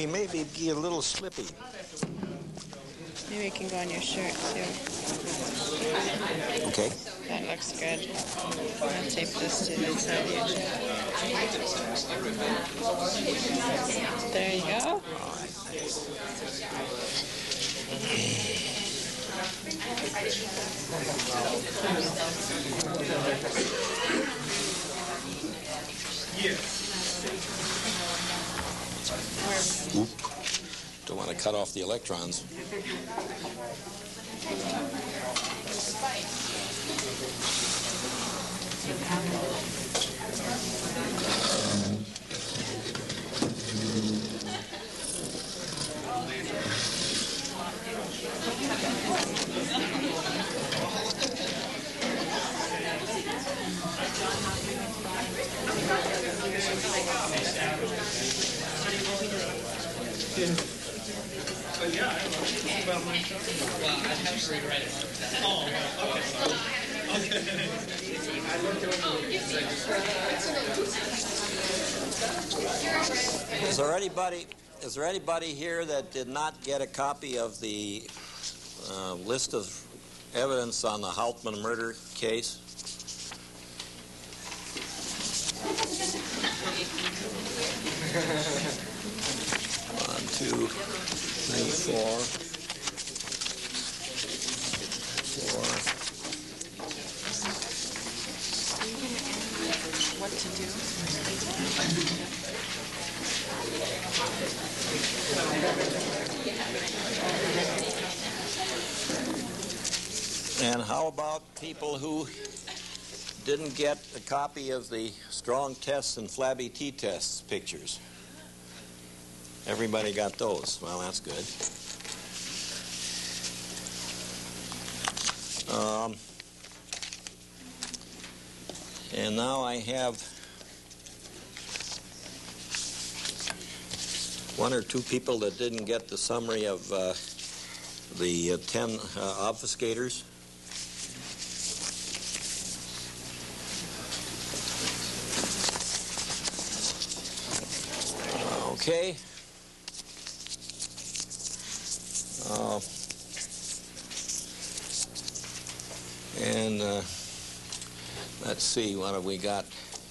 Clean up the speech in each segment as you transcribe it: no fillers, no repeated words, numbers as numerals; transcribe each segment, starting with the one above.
may be a little slippy. Maybe it can go on your shirt, too. Okay. That looks good. I'll tape this to the inside of your shirt. There you go. All right, thanks. Oop. Don't want to cut off the electrons. Is there anybody here that did not get a copy of the list of evidence on the Hauptmann murder case? One, two, three, four. What to do? And how about people who didn't get a copy of the strong tests and flabby t-tests pictures? Everybody got those. Well, that's good. And now I have one or two people that didn't get the summary of the 10 obfuscators. Okay. And let's see, what have we got?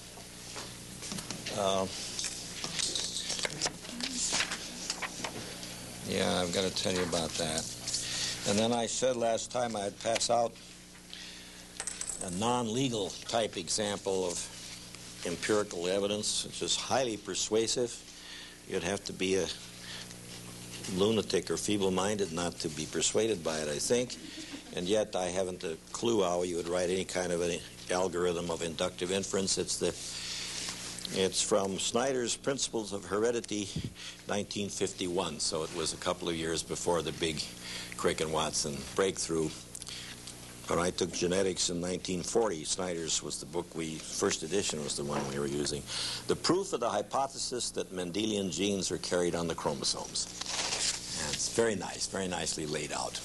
Yeah, I've got to tell you about that. And then I said last time I'd pass out a non-legal type example of empirical evidence, which is highly persuasive. You'd have to be a lunatic or feeble-minded not to be persuaded by it, I think. And yet I haven't a clue how you would write any kind of an algorithm of inductive inference. It's from Snyder's Principles of Heredity, 1951. So it was a couple of years before the big Crick and Watson breakthrough. When I took genetics in 1940, Snyder's was the book first edition was the one we were using. The proof of the hypothesis that Mendelian genes are carried on the chromosomes. And it's very nice, very nicely laid out.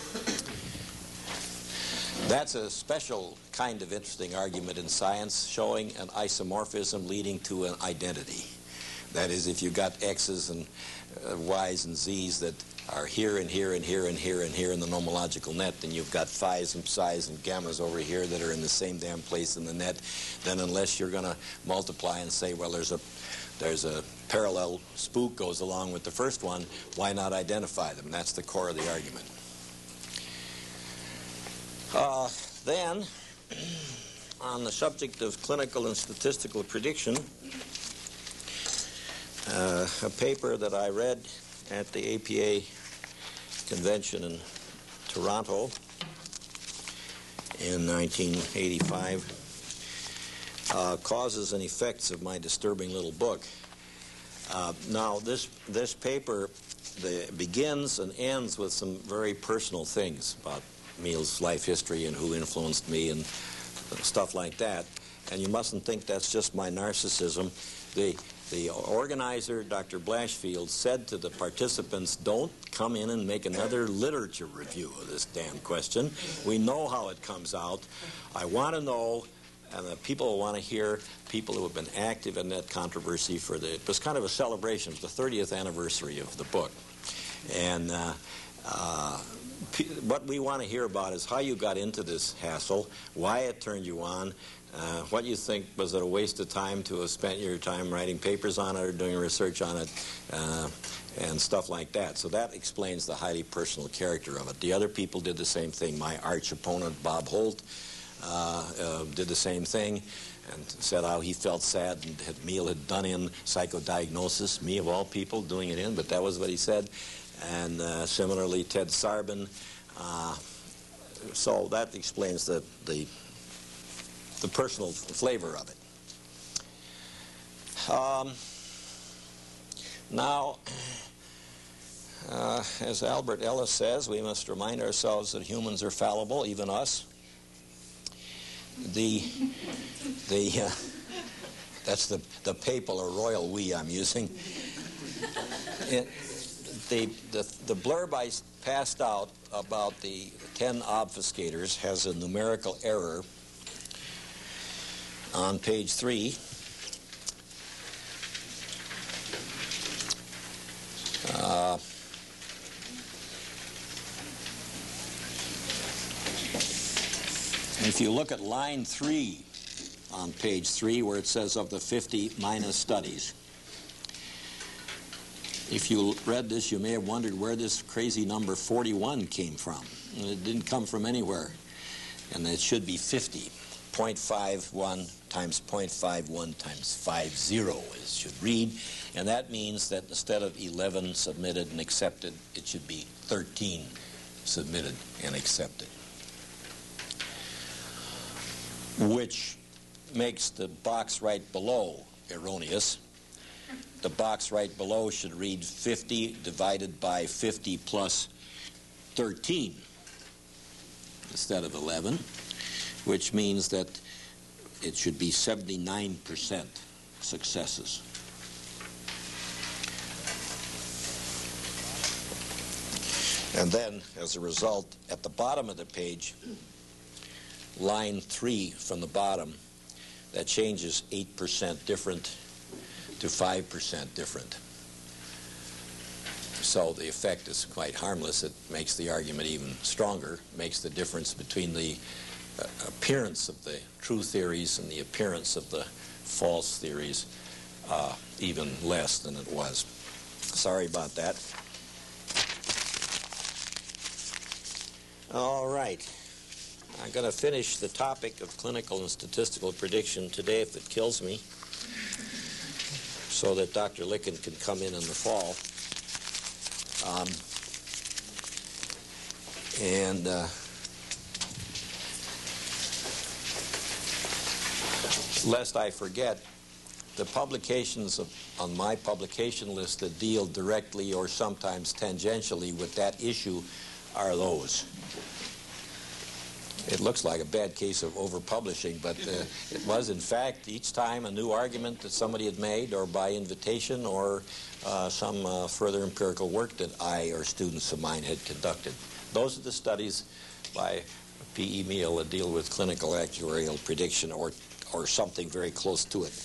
That's a special kind of interesting argument in science, showing an isomorphism leading to an identity. That is, if you've got X's and Y's and Z's that are here and here and here and here and here in the nomological net, then you've got phi's and psi's and gammas over here that are in the same damn place in the net, then unless you're going to multiply and say, well, there's a parallel spook goes along with the first one, why not identify them? That's the core of the argument. Then, on the subject of clinical and statistical prediction, a paper that I read at the APA convention in Toronto in 1985, causes and effects of my disturbing little book. Now, this paper begins and ends with some very personal things about Emil's life history and who influenced me and stuff like that. And you mustn't think that's just my narcissism. The organizer, Dr. Blashfield, said to the participants, don't come in and make another literature review of this damn question. We know how it comes out. I want to know And the people want to hear people who have been active in that controversy it was kind of a celebration. It was the 30th anniversary of the book. And what we want to hear about is how you got into this hassle, why it turned you on, what you think, was it a waste of time to have spent your time writing papers on it or doing research on it, and stuff like that. So that explains the highly personal character of it. The other people did the same thing. My arch opponent, Bob Holt, did the same thing and said how he felt sad and Meehl had done in psychodiagnosis, me of all people doing it in, but that was what he said. And similarly, Ted Sarbin. So that explains the personal flavor of it. Now, as Albert Ellis says, we must remind ourselves that humans are fallible, even us. That's the papal or royal we I'm using. The blurb I passed out about the 10 obfuscators has a numerical error on page 3. If you look at line 3 on page 3, where it says of the 50 minus studies, if you read this, you may have wondered where this crazy number 41 came from. It didn't come from anywhere. And it should be 50. 0.51 times 0.51 times 50 it should read. And that means that instead of 11 submitted and accepted, it should be 13 submitted and accepted. Which makes the box right below erroneous. The box right below should read 50 divided by 50 plus 13 instead of 11, which means that it should be 79% successes. And then, as a result, at the bottom of the page, line 3 from the bottom, that changes 8% different to 5% different. So the effect is quite harmless. It makes the argument even stronger, makes the difference between the appearance of the true theories and the appearance of the false theories even less than it was. Sorry about that. All right. I'm going to finish the topic of clinical and statistical prediction today if it kills me, so that Dr. Licken can come in the fall. Lest I forget, the publications on my publication list that deal directly or sometimes tangentially with that issue are those. It looks like a bad case of over-publishing, but it was, in fact, each time a new argument that somebody had made, or by invitation, or some further empirical work that I or students of mine had conducted. Those are the studies by P.E. Meehl that deal with clinical actuarial prediction or something very close to it.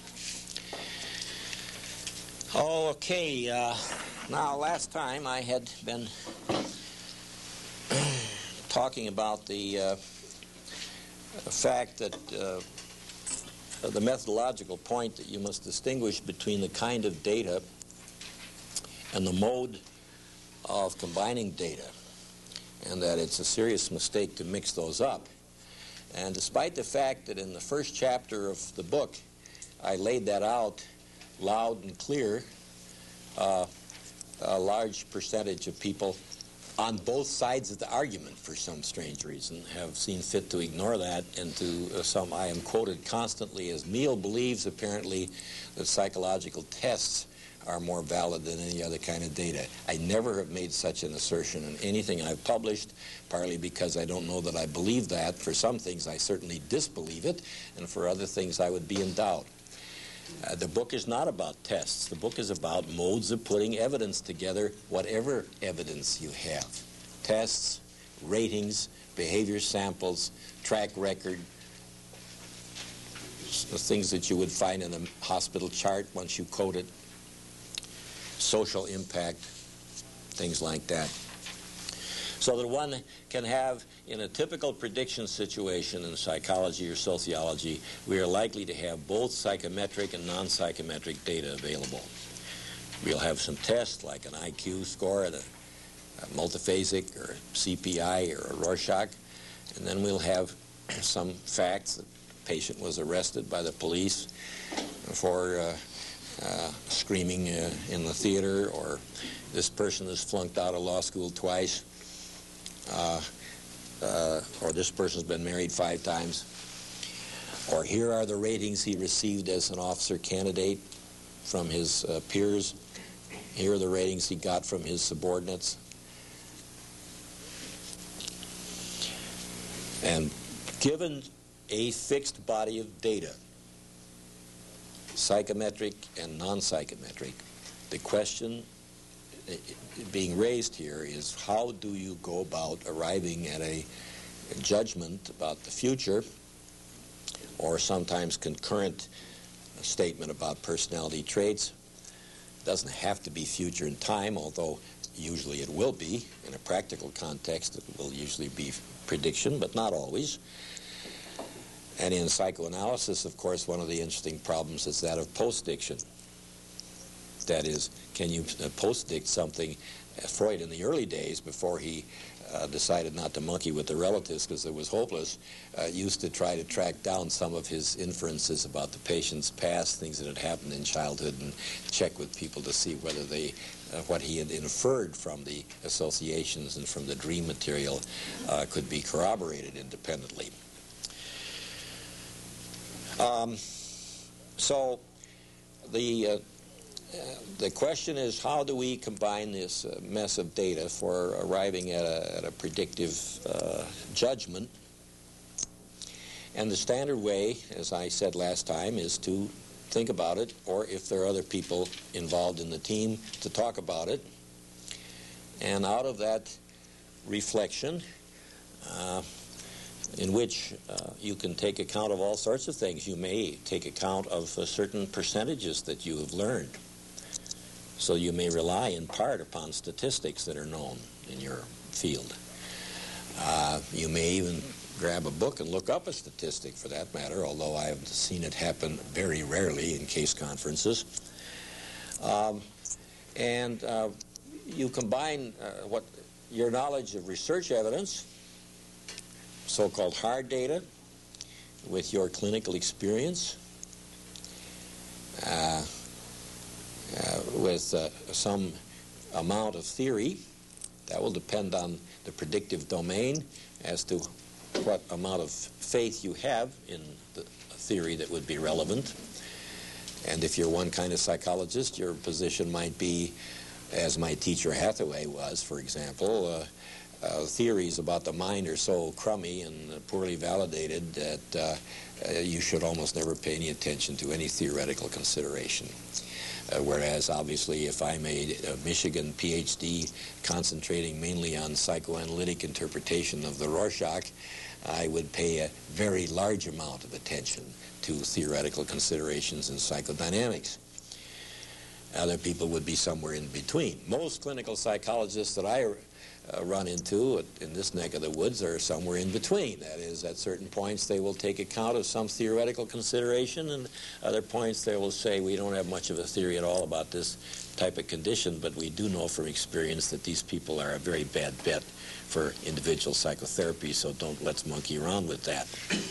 Okay, now last time I had been talking about the fact that the methodological point that you must distinguish between the kind of data and the mode of combining data, and that it's a serious mistake to mix those up. And despite the fact that in the first chapter of the book I laid that out loud and clear, a large percentage of people on both sides of the argument, for some strange reason, have seen fit to ignore that, and to some I am quoted constantly as Meehl believes, apparently, that psychological tests are more valid than any other kind of data. I never have made such an assertion in anything I've published, partly because I don't know that I believe that. For some things I certainly disbelieve it, and for other things I would be in doubt. The book is not about tests. The book is about modes of putting evidence together, whatever evidence you have. Tests, ratings, behavior samples, track record, things that you would find in a hospital chart once you code it, social impact, things like that. So that one can have, in a typical prediction situation in psychology or sociology, we are likely to have both psychometric and non-psychometric data available. We'll have some tests like an IQ score and a multiphasic or CPI or a Rorschach, and then we'll have some facts. The patient was arrested by the police for screaming in the theater, or this person has flunked out of law school twice, or this person's been married 5 times, or here are the ratings he received as an officer candidate from his peers, here are the ratings he got from his subordinates. And given a fixed body of data, psychometric and non-psychometric, the question being raised here is, how do you go about arriving at a judgment about the future, or sometimes concurrent statement about personality traits? It doesn't have to be future in time, although usually it will be. In a practical context, it will usually be prediction, but not always. And in psychoanalysis, of course, one of the interesting problems is that of postdiction. That is, can you postdict something? Freud, in the early days, before he decided not to monkey with the relatives because it was hopeless, used to try to track down some of his inferences about the patient's past, things that had happened in childhood, and check with people to see whether they what he had inferred from the associations and from the dream material could be corroborated independently. So the question is, how do we combine this mess of data for arriving at a predictive judgment? And the standard way, as I said last time, is to think about it, or if there are other people involved in the team, to talk about it. And out of that reflection, in which you can take account of all sorts of things. You may take account of certain percentages that you have learned. So you may rely in part upon statistics that are known in your field. You may even grab a book and look up a statistic, for that matter, although I have seen it happen very rarely in case conferences. You combine your knowledge of research evidence, so-called hard data, with your clinical experience, with some amount of theory. That will depend on the predictive domain as to what amount of faith you have in the theory that would be relevant. And if you're one kind of psychologist, your position might be, as my teacher Hathaway was, for example, theories about the mind are so crummy and poorly validated that you should almost never pay any attention to any theoretical consideration. Whereas, obviously, if I made a Michigan PhD concentrating mainly on psychoanalytic interpretation of the Rorschach, I would pay a very large amount of attention to theoretical considerations in psychodynamics. Other people would be somewhere in between. Most clinical psychologists that I run into in this neck of the woods are somewhere in between. That is, at certain points they will take account of some theoretical consideration, and other points they will say, we don't have much of a theory at all about this type of condition, but we do know from experience that these people are a very bad bet for individual psychotherapy, so let's monkey around with that.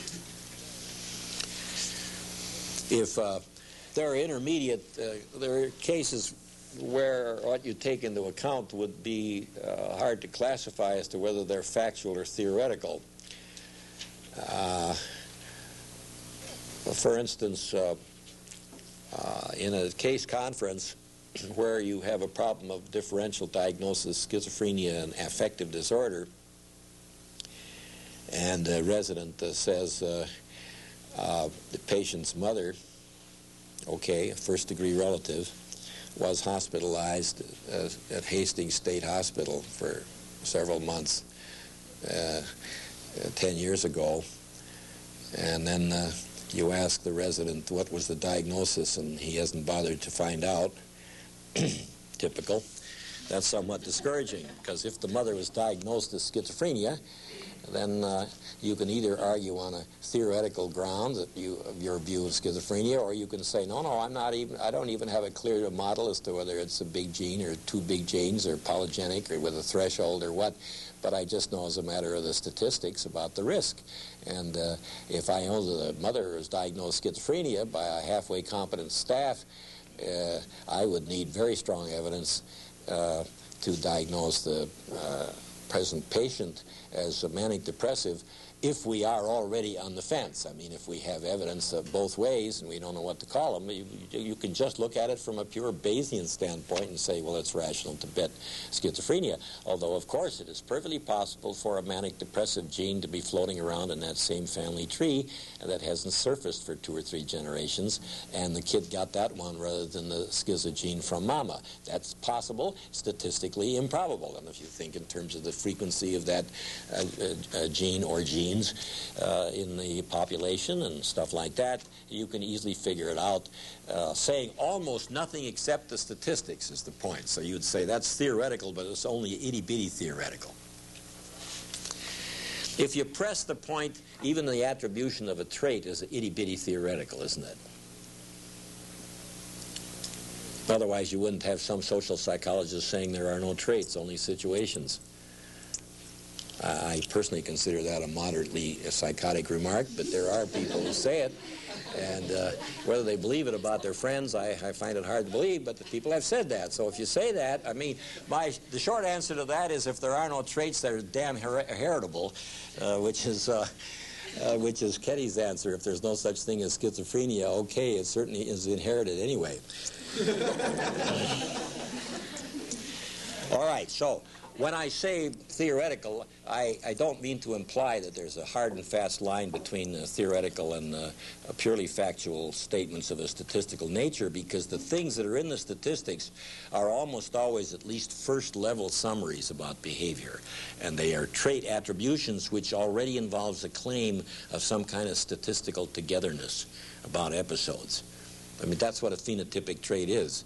If there are intermediate, there are cases where what you take into account would be hard to classify as to whether they're factual or theoretical. For instance, in a case conference where you have a problem of differential diagnosis, schizophrenia, and affective disorder, and a resident says the patient's mother, okay, a first-degree relative, was hospitalized at Hastings State Hospital for several months 10 years ago, and then you ask the resident what was the diagnosis and he hasn't bothered to find out, typical, that's somewhat discouraging, because if the mother was diagnosed as schizophrenia, then you can either argue on a theoretical ground that of your view of schizophrenia, or you can say, no, I don't even have a clear model as to whether it's a big gene or two big genes or polygenic or with a threshold or what, but I just know as a matter of the statistics about the risk. And if I know the mother is diagnosed schizophrenia by a halfway competent staff, I would need very strong evidence to diagnose the present patient as a manic depressive if we are already on the fence. I mean, if we have evidence of both ways and we don't know what to call them, you can just look at it from a pure Bayesian standpoint and say, well, it's rational to bet schizophrenia. Although, of course, it is perfectly possible for a manic depressive gene to be floating around in that same family tree that hasn't surfaced for 2 or 3 generations, and the kid got that one rather than the schizo gene from mama. That's possible, statistically improbable. And if you think in terms of the frequency of that gene or genes in the population and stuff like that, you can easily figure it out. Saying almost nothing except the statistics is the point. So you'd say that's theoretical, but it's only itty-bitty theoretical. If you press the point, even the attribution of a trait is itty-bitty theoretical, isn't it? Otherwise, you wouldn't have some social psychologists saying there are no traits, only situations. I personally consider that a moderately psychotic remark, but there are people who say it, and whether they believe it about their friends, I find it hard to believe, but the people have said that. So if you say that, I mean, the short answer to that is if there are no traits that are damn heritable, which is Ketty's answer. If there's no such thing as schizophrenia, okay, it certainly is inherited anyway. All right, so when I say theoretical, I don't mean to imply that there's a hard and fast line between theoretical and purely factual statements of a statistical nature, because the things that are in the statistics are almost always at least first-level summaries about behavior, and they are trait attributions which already involves a claim of some kind of statistical togetherness about episodes. I mean, that's what a phenotypic trait is.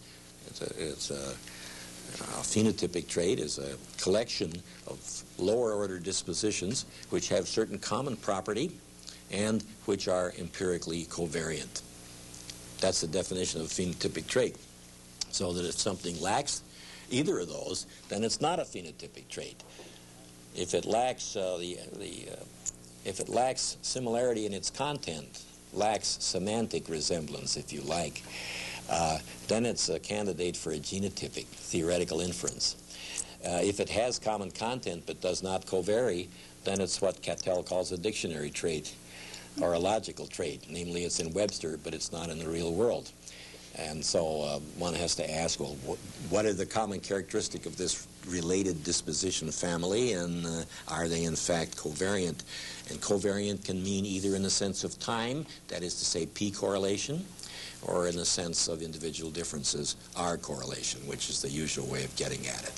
A phenotypic trait is a collection of lower-order dispositions which have certain common property and which are empirically covariant. That's the definition of a phenotypic trait. So that if something lacks either of those, then it's not a phenotypic trait. If it lacks if it lacks similarity in its content, lacks semantic resemblance, if you like, then it's a candidate for a genotypic theoretical inference. If it has common content but does not covary, then it's what Cattell calls a dictionary trait or a logical trait. Namely, it's in Webster, but it's not in the real world. And so one has to ask, well, what are the common characteristics of this related disposition family, and are they in fact covariant? And covariant can mean either in the sense of time, that is to say P correlation, or in the sense of individual differences, R correlation, which is the usual way of getting at it.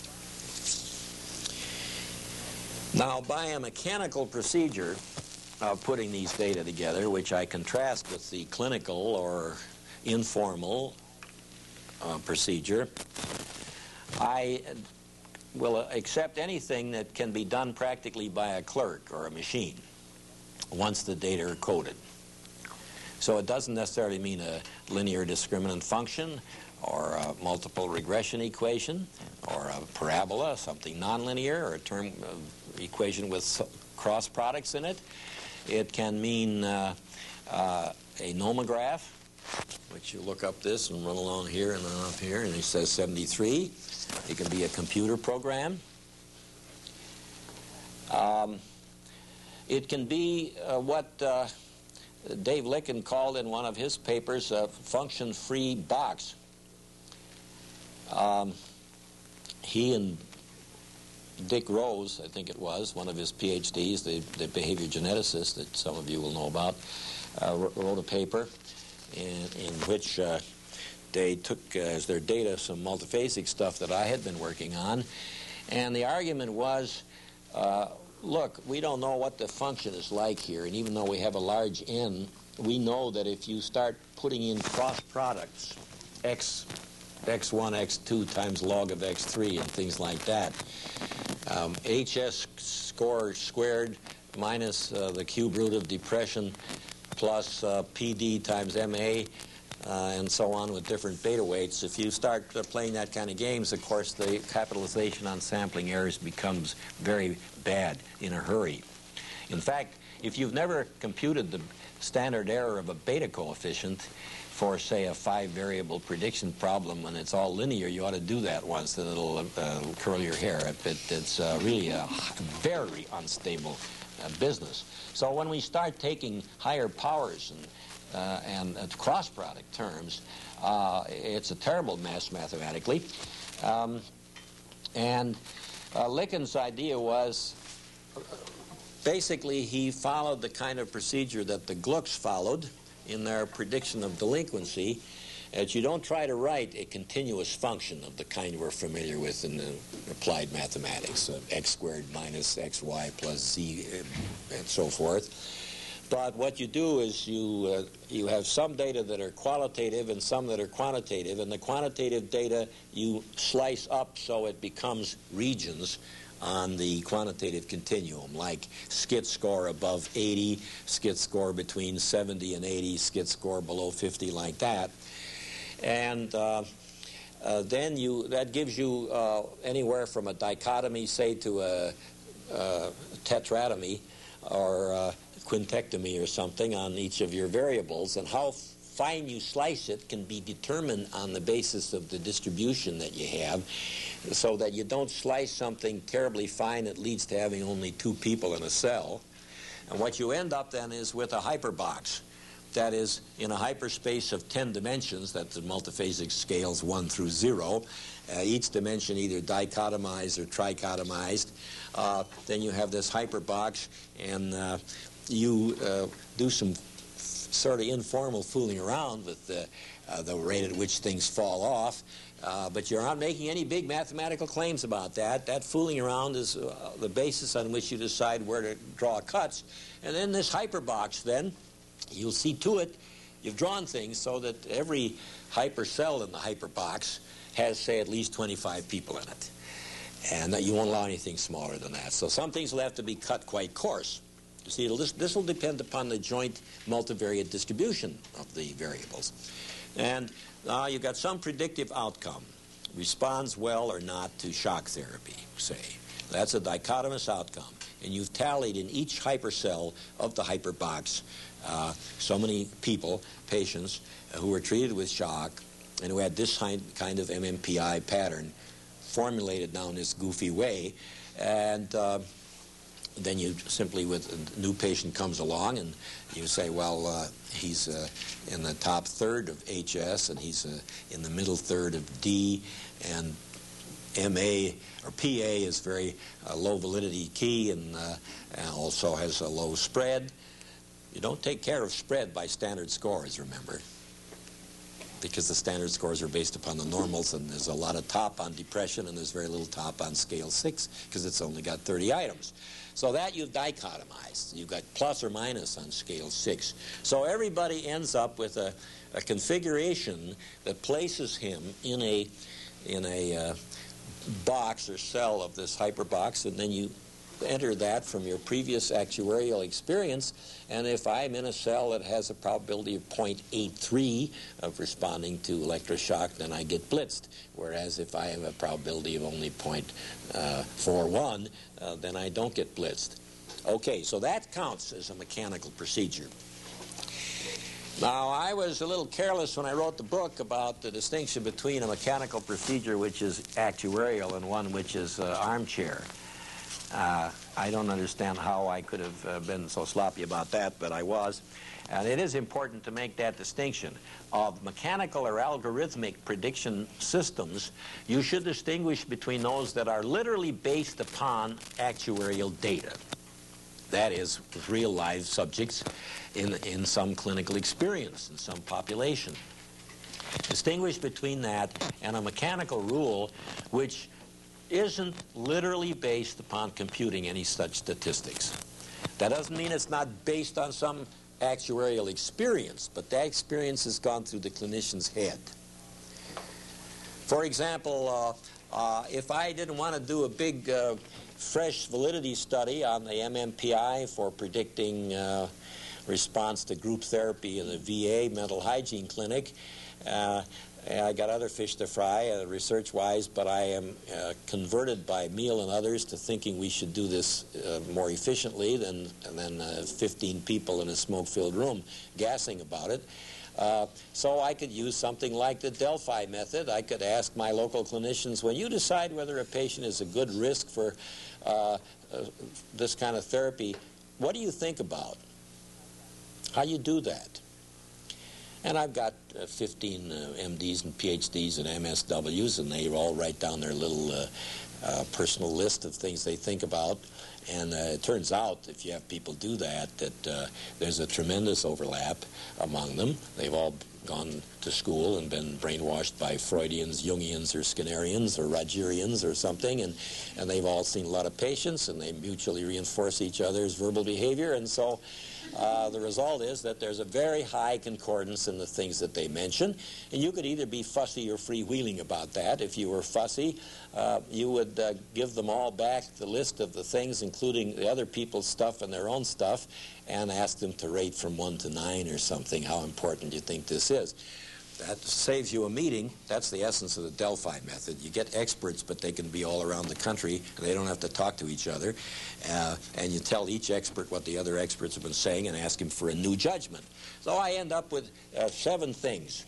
Now, by a mechanical procedure of putting these data together, which I contrast with the clinical or informal procedure, I will accept anything that can be done practically by a clerk or a machine once the data are coded. So it doesn't necessarily mean a linear discriminant function or a multiple regression equation or a parabola, something nonlinear, or a term equation with cross products in it. It can mean a nomograph, which you look up this and run along here and then up here, and it says 73. It can be a computer program. It can be what Dave Licken called in one of his papers a function-free box. He and Dick Rose, I think it was, one of his PhDs, the behavior geneticist that some of you will know about, wrote a paper in which they took as their data some multiphasic stuff that I had been working on, and the argument was, look, we don't know what the function is like here, and even though we have a large N we know that if you start putting in cross products, x1, x2 times log of x3 and things like that, HS score squared minus the cube root of depression plus PD times MA and so on with different beta weights. If you start playing that kind of games, of course, the capitalization on sampling errors becomes very bad in a hurry. In fact, if you've never computed the standard error of a beta coefficient for, say, a 5-variable prediction problem and it's all linear, you ought to do that once, and it'll curl your hair. It's really a very unstable business. So when we start taking higher powers and cross-product terms, it's a terrible mess mathematically. Likken's idea was, basically, he followed the kind of procedure that the Glucks followed in their prediction of delinquency, that you don't try to write a continuous function of the kind we're familiar with in the applied mathematics, x squared minus xy plus z and so forth. But what you do is you have some data that are qualitative and some that are quantitative, and the quantitative data you slice up so it becomes regions on the quantitative continuum, like skit score above 80, skit score between 70 and 80, skit score below 50, like that. And then that gives you anywhere from a dichotomy, say, to a tetratomy or quintectomy or something on each of your variables, and how fine you slice it can be determined on the basis of the distribution that you have, so that you don't slice something terribly fine that leads to having only 2 people in a cell. And what you end up then is with a hyperbox. That is, in a hyperspace of 10 dimensions, that's the multiphasic scales 1 through 0, each dimension either dichotomized or trichotomized. Then you have this hyperbox, and you do some sort of informal fooling around with the rate at which things fall off, but you're not making any big mathematical claims about that. That fooling around is the basis on which you decide where to draw cuts. And then this hyperbox, then, you'll see to it you've drawn things so that every hypercell in the hyperbox has, say, at least 25 people in it. And that you won't allow anything smaller than that. So some things will have to be cut quite coarse. You see, this will depend upon the joint multivariate distribution of the variables. And you've got some predictive outcome. Responds well or not to shock therapy, say. That's a dichotomous outcome. And you've tallied in each hypercell of the hyperbox so many people, patients, who were treated with shock and who had this kind of MMPI pattern formulated now in this goofy way. And then you simply, with a new patient comes along, and you say, well, he's in the top third of HS, and he's in the middle third of D, and MA or PA is very low validity key and also has a low spread. You don't take care of spread by standard scores, remember, because the standard scores are based upon the normals, and there's a lot of top on depression and there's very little top on scale 6 because it's only got 30 items. So that you've dichotomized. You've got plus or minus on scale 6. So everybody ends up with a configuration that places him in a box or cell of this hyperbox, and then you enter that from your previous actuarial experience. And if I'm in a cell that has a probability of 0.83 of responding to electroshock, then I get blitzed. Whereas if I have a probability of only 0.41, then I don't get blitzed. Okay, so that counts as a mechanical procedure. Now, I was a little careless when I wrote the book about the distinction between a mechanical procedure which is actuarial and one which is armchair. I don't understand how I could have been so sloppy about that, but I was. And it is important to make that distinction. Of mechanical or algorithmic prediction systems, you should distinguish between those that are literally based upon actuarial data. That is, with real live subjects in some clinical experience, in some population. Distinguish between that and a mechanical rule which isn't literally based upon computing any such statistics. That doesn't mean it's not based on some actuarial experience, but that experience has gone through the clinician's head. For example, if I didn't want to do a big fresh validity study on the MMPI for predicting response to group therapy in the VA mental hygiene clinic, I got other fish to fry research-wise, but I am converted by Meehl and others to thinking we should do this more efficiently than 15 people in a smoke-filled room gassing about it. So I could use something like the Delphi method. I could ask my local clinicians, when you decide whether a patient is a good risk for this kind of therapy, what do you think about? How do you do that? And I've got 15 MDs and PhDs and MSWs, and they all write down their little personal list of things they think about. And it turns out, if you have people do that, that there's a tremendous overlap among them. They've all gone to school and been brainwashed by Freudians, Jungians, or Skinnerians, or Rogerians, or something, and they've all seen a lot of patients, and they mutually reinforce each other's verbal behavior, and so the result is that there's a very high concordance in the things that they mention, and you could either be fussy or freewheeling about that. If you were fussy, you would give them all back the list of the things, including the other people's stuff and their own stuff, and ask them to rate from 1 to 9 or something how important you think this is. That saves you a meeting. That's the essence of the Delphi method. You get experts, but they can be all around the country, and they don't have to talk to each other. And you tell each expert what the other experts have been saying and ask him for a new judgment. So I end up with 7 things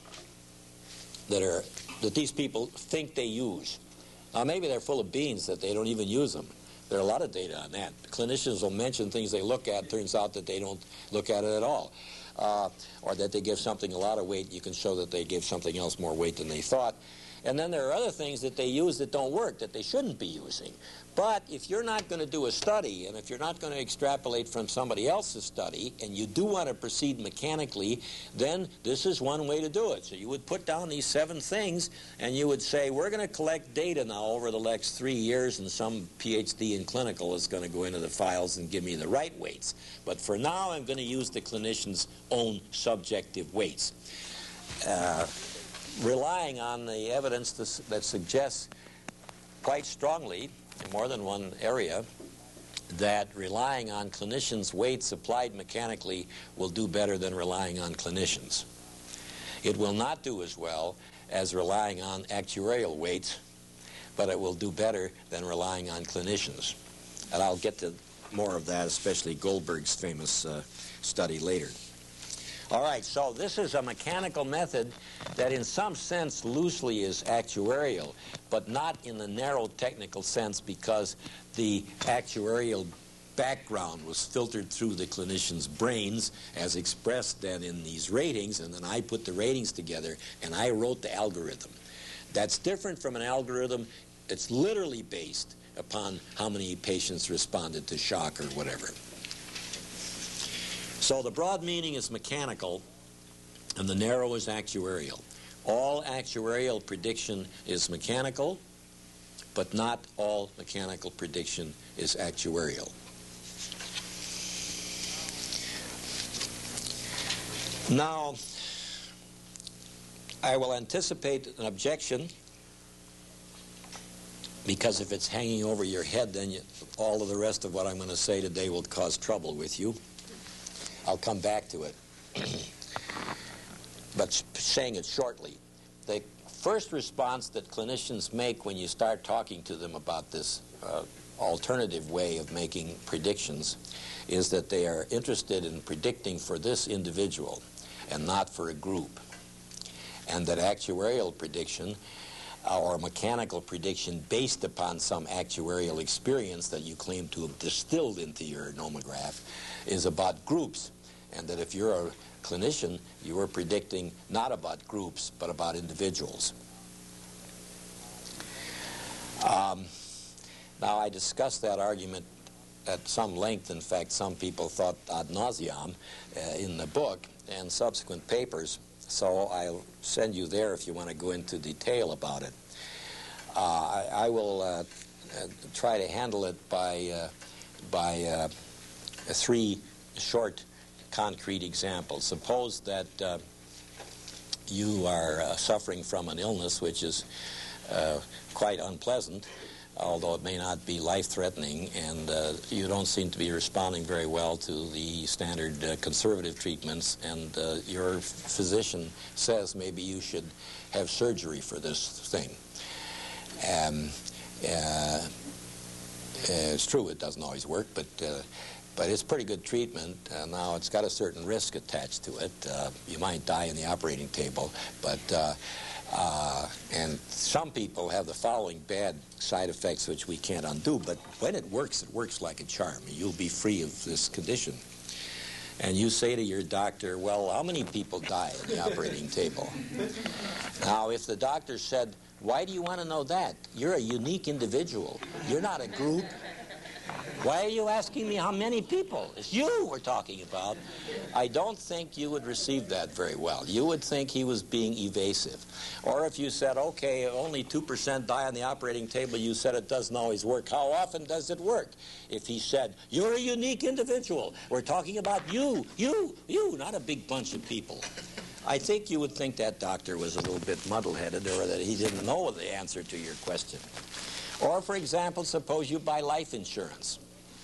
that these people think they use. Now, maybe they're full of beans that they don't even use them. There are a lot of data on that. Clinicians will mention things they look at. Turns out that they don't look at it at all. Or that they give something a lot of weight. You can show that they give something else more weight than they thought. And then there are other things that they use that don't work, that they shouldn't be using. But if you're not going to do a study, and if you're not going to extrapolate from somebody else's study, and you do want to proceed mechanically, then this is one way to do it. So you would put down these 7 things, and you would say, we're going to collect data now over the next 3 years, and some PhD in clinical is going to go into the files and give me the right weights. But for now, I'm going to use the clinician's own subjective weights. Relying on the evidence that suggests quite strongly, in more than one area, that relying on clinicians' weights applied mechanically will do better than relying on clinicians. It will not do as well as relying on actuarial weights, but it will do better than relying on clinicians. And I'll get to more of that, especially Goldberg's famous study later. All right, so this is a mechanical method that in some sense loosely is actuarial, but not in the narrow technical sense, because the actuarial background was filtered through the clinician's brains as expressed then in these ratings, and then I put the ratings together and I wrote the algorithm. That's different from an algorithm. It's literally based upon how many patients responded to shock or whatever. So the broad meaning is mechanical, and the narrow is actuarial. All actuarial prediction is mechanical, but not all mechanical prediction is actuarial. Now, I will anticipate an objection, because if it's hanging over your head, then all of the rest of what I'm going to say today will cause trouble with you. I'll come back to it, but saying it shortly. The first response that clinicians make when you start talking to them about this alternative way of making predictions is that they are interested in predicting for this individual and not for a group, and that actuarial prediction or mechanical prediction based upon some actuarial experience that you claim to have distilled into your nomograph is about groups, and that if you're a clinician, you are predicting not about groups, but about individuals. Now, I discussed that argument at some length. In fact, some people thought ad nauseam in the book and subsequent papers, so I'll send you there if you want to go into detail about it. I will try to handle it by 3 short concrete example. Suppose that you are suffering from an illness which is quite unpleasant, although it may not be life-threatening, and you don't seem to be responding very well to the standard conservative treatments, and your physician says maybe you should have surgery for this thing. It's true it doesn't always work, but it's pretty good treatment. Now, it's got a certain risk attached to it. You might die in the operating table, but and some people have the following bad side effects which we can't undo, but when it works like a charm. You'll be free of this condition. And you say to your doctor, well, how many people die in the operating table? Now, if the doctor said, why do you want to know that? You're a unique individual. You're not a group. Why are you asking me how many people? It's you we're talking about. I don't think you would receive that very well. You would think he was being evasive. Or if you said, okay, only 2% die on the operating table, you said it doesn't always work. How often does it work? If he said, you're a unique individual. We're talking about you, not a big bunch of people. I think you would think that doctor was a little bit muddle-headed, or that he didn't know the answer to your question. Or, for example, suppose you buy life insurance.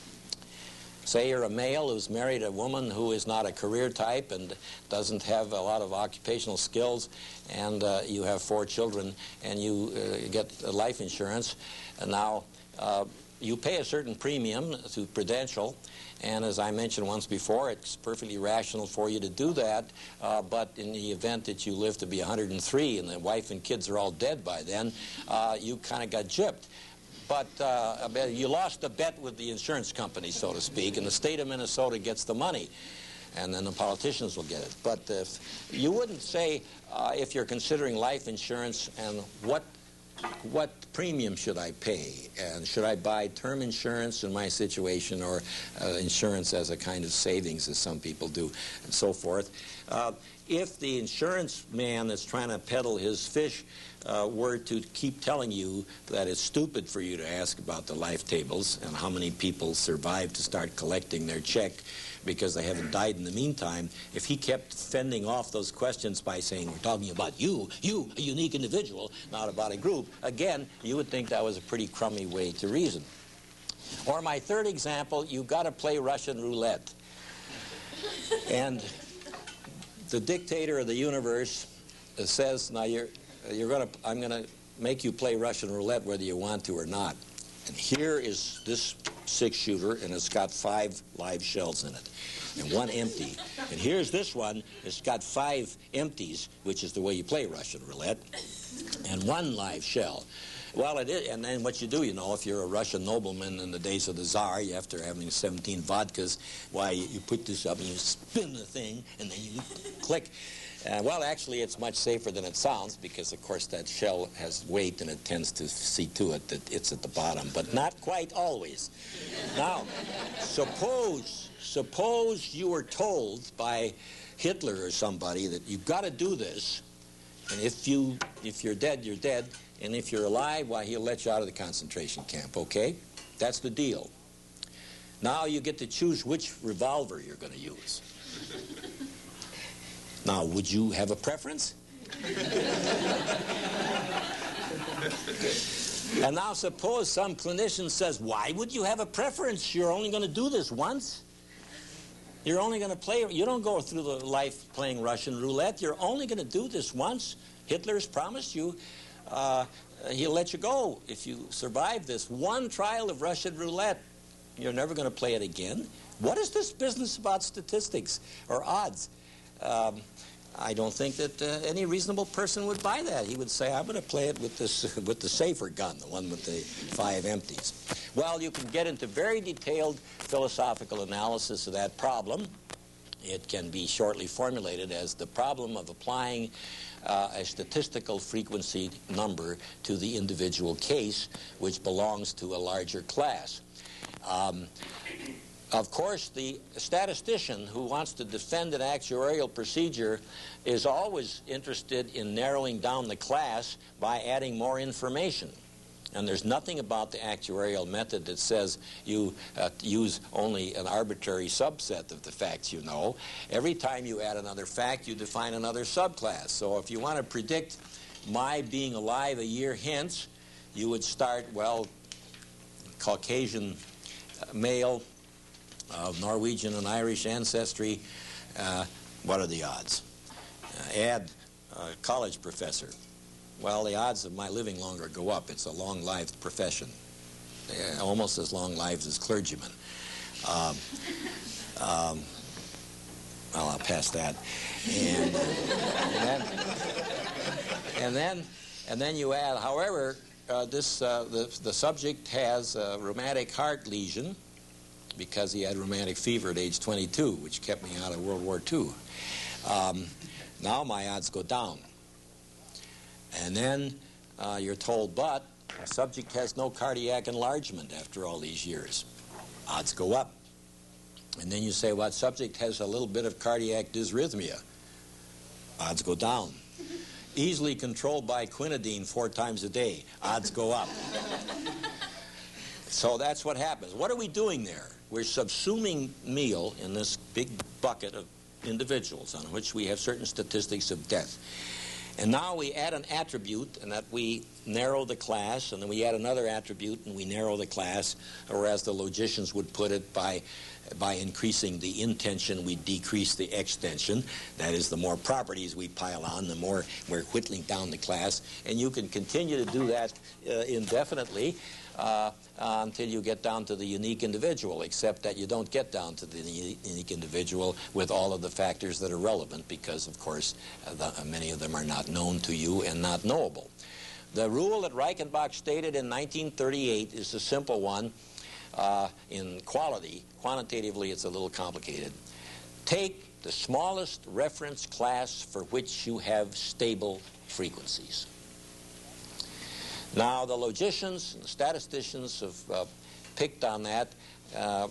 Say you're a male who's married a woman who is not a career type and doesn't have a lot of occupational skills, and you have 4 children, and you get life insurance. And now you pay a certain premium to Prudential, and as I mentioned once before, it's perfectly rational for you to do that, but in the event that you live to be 103 and the wife and kids are all dead by then, you kind of got gypped. But you lost a bet with the insurance company, so to speak, and the state of Minnesota gets the money, and then the politicians will get it. But you wouldn't say, if you're considering life insurance, and what premium should I pay? And should I buy term insurance in my situation, or insurance as a kind of savings, as some people do, and so forth? If the insurance man that's trying to peddle his fish were to keep telling you that it's stupid for you to ask about the life tables and how many people survive to start collecting their check because they haven't died in the meantime, if he kept fending off those questions by saying, we're talking about you, a unique individual, not about a group, again, you would think that was a pretty crummy way to reason. Or my third example, you've got to play Russian roulette. And the dictator of the universe says, now I'm going to make you play Russian roulette whether you want to or not. And here is this 6-shooter, and it's got 5 live shells in it, and 1 empty. And here's this one, it's got 5 empties, which is the way you play Russian roulette, and 1 live shell. Well, it is, and then what you do, you know, if you're a Russian nobleman in the days of the Tsar, after having 17 vodkas, why, you put this up and you spin the thing, and then you click. Well, actually, it's much safer than it sounds because, of course, that shell has weight and it tends to see to it that it's at the bottom, but not quite always. Now, suppose you were told by Hitler or somebody that you've got to do this, and if you're dead, you're dead, and if you're alive, why, he'll let you out of the concentration camp, okay? That's the deal. Now you get to choose which revolver you're going to use. Now, would you have a preference? And now suppose some clinician says, why would you have a preference? You're only going to do this once. You're only going to play, you don't go through the life playing Russian roulette. You're only going to do this once. Hitler's promised you he'll let you go if you survive this one trial of Russian roulette. You're never going to play it again. What is this business about statistics or odds? I don't think that any reasonable person would buy that. He would say, I'm going to play it with the safer gun, the one with the 5 empties. Well, you can get into very detailed philosophical analysis of that problem. It can be shortly formulated as the problem of applying a statistical frequency number to the individual case, which belongs to a larger class. Of course, the statistician who wants to defend an actuarial procedure is always interested in narrowing down the class by adding more information. And there's nothing about the actuarial method that says you use only an arbitrary subset of the facts you know. Every time you add another fact, you define another subclass. So if you want to predict my being alive a year hence, you would start, well, Caucasian male of Norwegian and Irish ancestry, what are the odds? Add college professor. Well, the odds of my living longer go up. It's a long-lived profession, almost as long-lived as clergymen. Well, I'll pass that. And then you add, however, the subject has a rheumatic heart lesion because he had rheumatic fever at age 22, which kept me out of World War II. Now my odds go down. And then you're told, but the subject has no cardiac enlargement after all these years. Odds go up. And then you say, well, subject has a little bit of cardiac dysrhythmia. Odds go down. Easily controlled by quinidine 4 times a day. Odds go up. So that's what happens. What are we doing there? We're subsuming meal in this big bucket of individuals on which we have certain statistics of death. And now we add an attribute, and that we narrow the class, and then we add another attribute, and we narrow the class, or as the logicians would put it, by increasing the intension, we decrease the extension. That is, the more properties we pile on, the more we're whittling down the class. And you can continue to do that indefinitely until you get down to the unique individual, except that you don't get down to the unique individual with all of the factors that are relevant because, of course, many of them are not known to you and not knowable. The rule that Reichenbach stated in 1938 is a simple one. In quality, quantitatively it's a little complicated. Take the smallest reference class for which you have stable frequencies. Now, the logicians and the statisticians have picked on that. That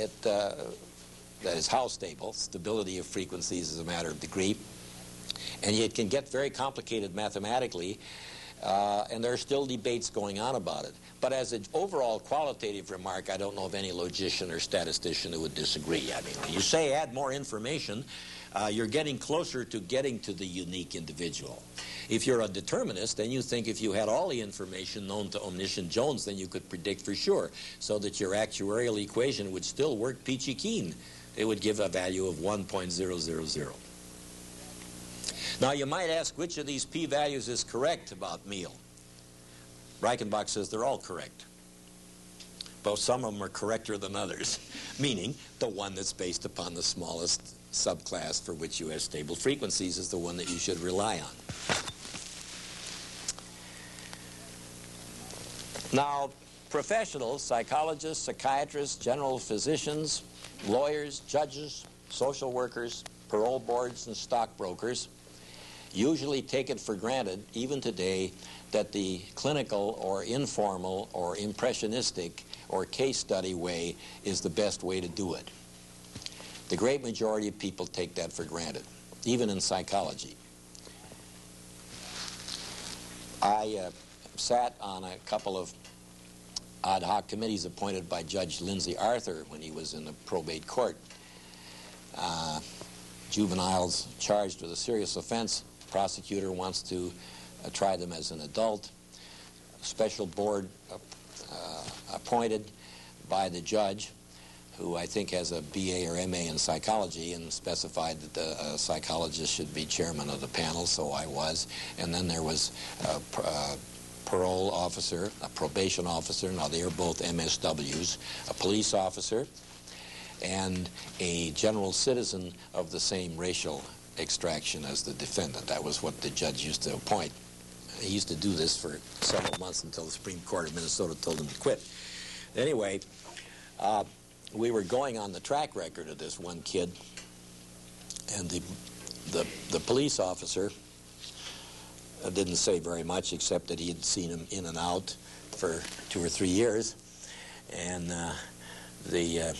is how stable. Stability of frequencies is a matter of degree. And it can get very complicated mathematically, and there are still debates going on about it. But as an overall qualitative remark, I don't know of any logician or statistician who would disagree. I mean, when you say add more information, you're getting closer to getting to the unique individual. If you're a determinist, then you think if you had all the information known to omniscient Jones, then you could predict for sure, so that your actuarial equation would still work peachy keen. It would give a value of 1.000. Now, you might ask which of these p-values is correct about meal. Reichenbach says they're all correct. But some of them are correcter than others, meaning the one that's based upon the smallest subclass for which you have stable frequencies is the one that you should rely on. Now, professionals, psychologists, psychiatrists, general physicians, lawyers, judges, social workers, parole boards, and stockbrokers usually take it for granted, even today, that the clinical or informal or impressionistic or case study way is the best way to do it. The great majority of people take that for granted, even in psychology. I sat on a couple of ad hoc committees appointed by Judge Lindsay Arthur when he was in the probate court. Juveniles charged with a serious offense, prosecutor wants to try them as an adult. A special board appointed by the judge, who I think has a BA or MA in psychology, and specified that the psychologist should be chairman of the panel, so I was. And then there was a parole officer, a probation officer, now they are both MSWs, a police officer, and a general citizen of the same racial extraction as the defendant. That was what the judge used to appoint. He used to do this for several months until the Supreme Court of Minnesota told him to quit. Anyway, we were going on the track record of this one kid, and the police officer didn't say very much except that he had seen him in and out for 2 or 3 years, and the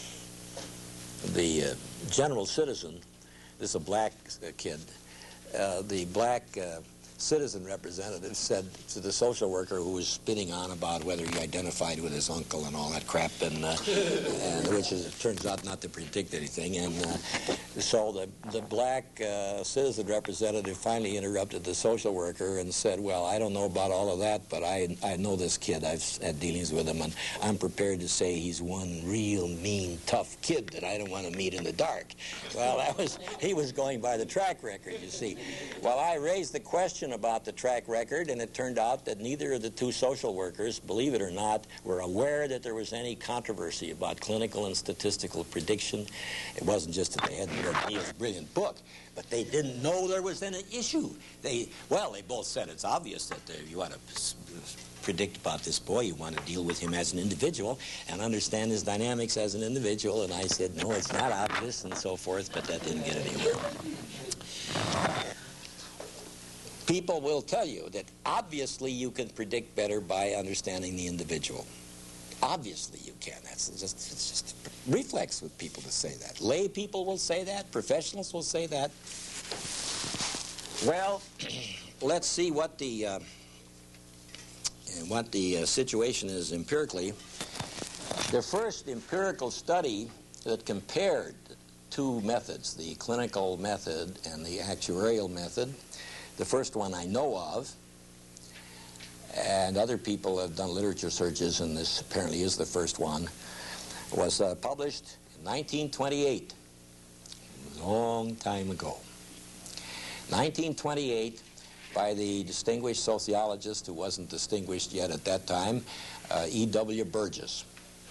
general citizen, this is a black kid, the black citizen representative said to the social worker who was spinning on about whether he identified with his uncle and all that crap, and which is, it turns out not to predict anything. And so the black citizen representative finally interrupted the social worker and said, well, I don't know about all of that, but I know this kid. I've had dealings with him, and I'm prepared to say he's one real mean, tough kid that I don't want to meet in the dark. Well, he was going by the track record, you see. Well, I raised the question about the track record, and it turned out that neither of the two social workers, believe it or not, were aware that there was any controversy about clinical and statistical prediction. It wasn't just that they hadn't read Neil's brilliant book, but they didn't know there was any issue. They both said it's obvious that you ought to predict about this boy. You want to deal with him as an individual and understand his dynamics as an individual. And I said, no, it's not obvious, and so forth, but that didn't get anywhere. People will tell you that obviously you can predict better by understanding the individual. Obviously you can. It's just a reflex with people to say that. Lay people will say that. Professionals will say that. Well, let's see what the situation is empirically. The first empirical study that compared two methods, the clinical method and the actuarial method, the first one I know of, and other people have done literature searches, and this apparently is the first one, was published in 1928, a long time ago. 1928, by the distinguished sociologist who wasn't distinguished yet at that time, E.W. Burgess.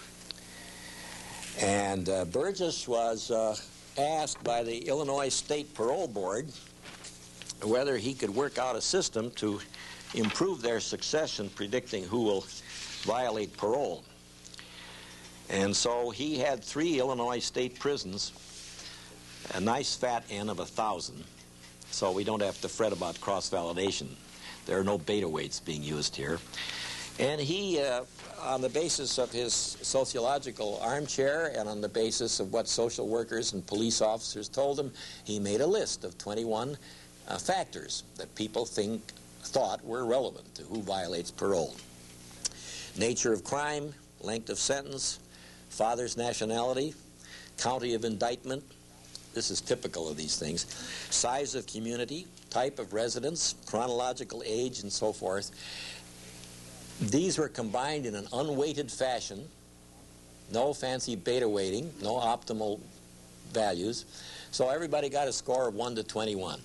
And Burgess was asked by the Illinois State Parole Board whether he could work out a system to improve their success in predicting who will violate parole. And so he had 3 Illinois state prisons, a nice fat N of 1,000, so we don't have to fret about cross-validation. There are no beta weights being used here. And he, on the basis of his sociological armchair and on the basis of what social workers and police officers told him, he made a list of 21 factors that people thought were relevant to who violates parole. Nature of crime, length of sentence, father's nationality, county of indictment, this is typical of these things, size of community, type of residence, chronological age, and so forth. These were combined in an unweighted fashion, no fancy beta weighting, no optimal values, so everybody got a score of 1 to 21.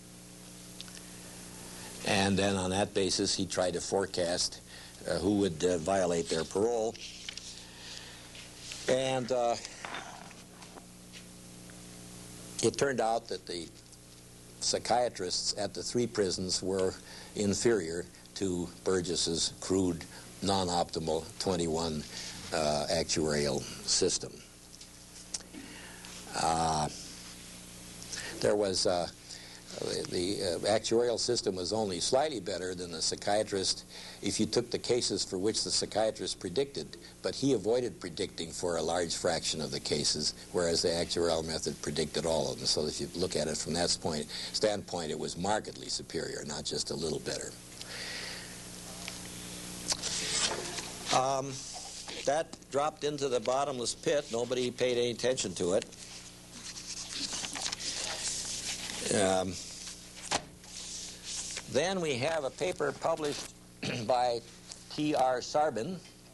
And then on that basis, he tried to forecast who would violate their parole. And it turned out that the psychiatrists at the 3 prisons were inferior to Burgess's crude, non-optimal 21 actuarial system. There was the actuarial system was only slightly better than the psychiatrist if you took the cases for which the psychiatrist predicted, but he avoided predicting for a large fraction of the cases, whereas the actuarial method predicted all of them. So if you look at it from that standpoint, it was markedly superior, not just a little better. That dropped into the bottomless pit. Nobody paid any attention to it. Then we have a paper published by T.R. Sarbin.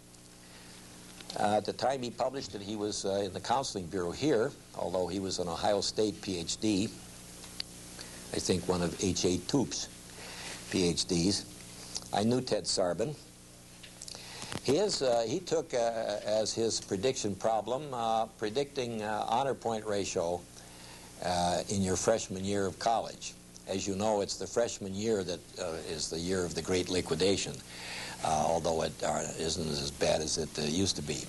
At the time he published it, he was in the counseling bureau here, although he was an Ohio State PhD. I think one of H.A. Toop's PhDs. I knew Ted Sarbin. He took as his prediction problem predicting honor point ratio in your freshman year of college. As you know, it's the freshman year that is the year of the great liquidation, although it isn't as bad as it used to be.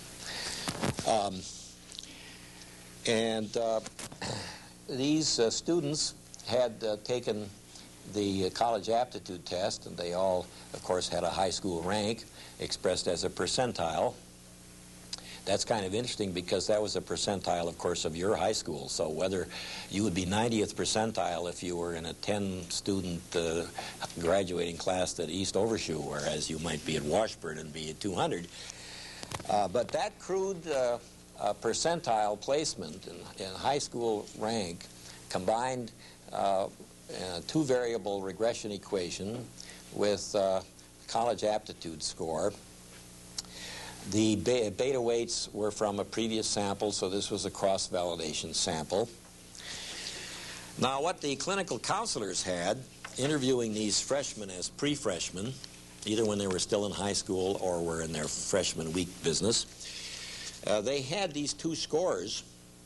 These students had taken the college aptitude test, and they all, of course, had a high school rank expressed as a percentile. That's kind of interesting because that was a percentile, of course, of your high school. So whether you would be 90th percentile if you were in a 10-student graduating class at East Overshoe, whereas you might be at Washburn and be at 200. But that crude percentile placement in high school rank combined a two-variable regression equation with college aptitude score. The beta weights were from a previous sample, so this was a cross-validation sample. Now, what the clinical counselors had, interviewing these freshmen as pre-freshmen, either when they were still in high school or were in their freshman week business, they had these two scores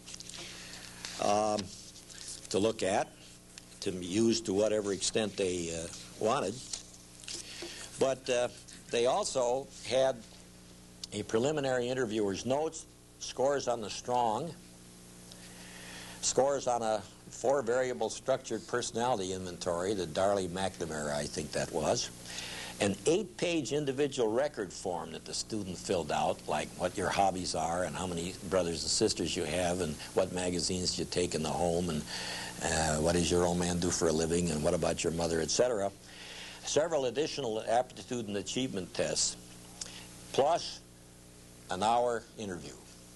to look at, to use to whatever extent they wanted. But they also had a preliminary interviewer's notes, scores on the strong, scores on a 4-variable structured personality inventory, the Darley-McNamara, I think that was, an 8-page individual record form that the student filled out, like what your hobbies are and how many brothers and sisters you have and what magazines you take in the home and what does your old man do for a living and what about your mother, etc. Several additional aptitude and achievement tests, plus an hour interview.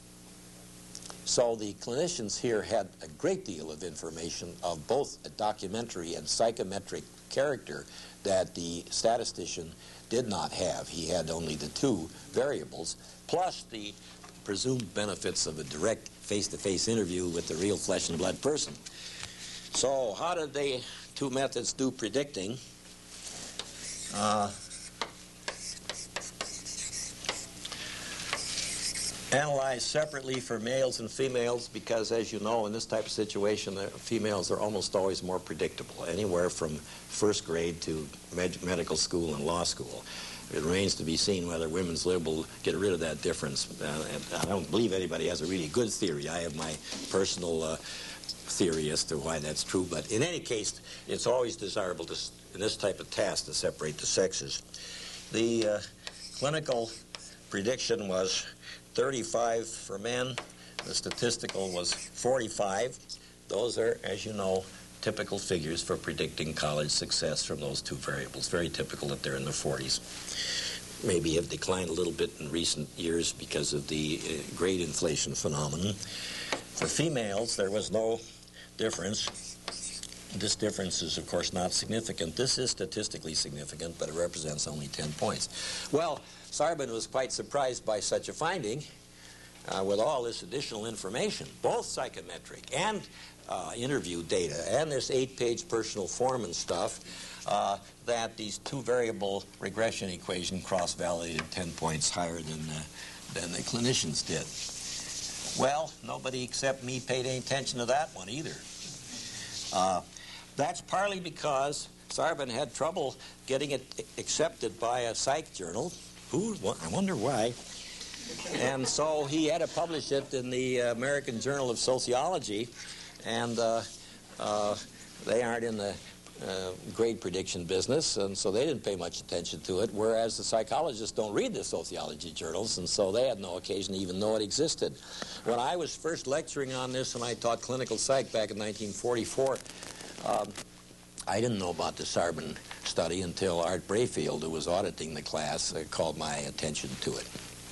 So the clinicians here had a great deal of information of both a documentary and psychometric character that the statistician did not have. He had only the 2 variables, plus the presumed benefits of a direct face-to-face interview with the real flesh and blood person. So how did they 2 methods do predicting? Analyzed separately for males and females because, as you know, in this type of situation, the females are almost always more predictable, anywhere from first grade to medical school and law school. It remains to be seen whether women's lib will get rid of that difference. I don't believe anybody has a really good theory. I have my personal theory as to why that's true, but in any case, it's always desirable to, in this type of task, to separate the sexes. The clinical prediction was 35 for men. The statistical was 45. Those are, as you know, typical figures for predicting college success from those 2 variables. Very typical that they're in the 40s. Maybe have declined a little bit in recent years because of the grade inflation phenomenon. For females, there was no difference. This difference is, of course, not significant. This is statistically significant, but it represents only 10 points. Well, Sarbin was quite surprised by such a finding with all this additional information, both psychometric and interview data, and this 8-page personal form and stuff, that these 2-variable regression equation cross-validated 10 points higher than the clinicians did. Well, nobody except me paid any attention to that one either. That's partly because Sarbin had trouble getting it accepted by a psych journal. I wonder why. And so he had to publish it in the American Journal of Sociology, and they aren't in the grade prediction business, and so they didn't pay much attention to it, whereas the psychologists don't read the sociology journals, and so they had no occasion to even know it existed. When I was first lecturing on this, and I taught clinical psych back in 1944, I didn't know about the Sarbin study until Art Brayfield, who was auditing the class, called my attention to it.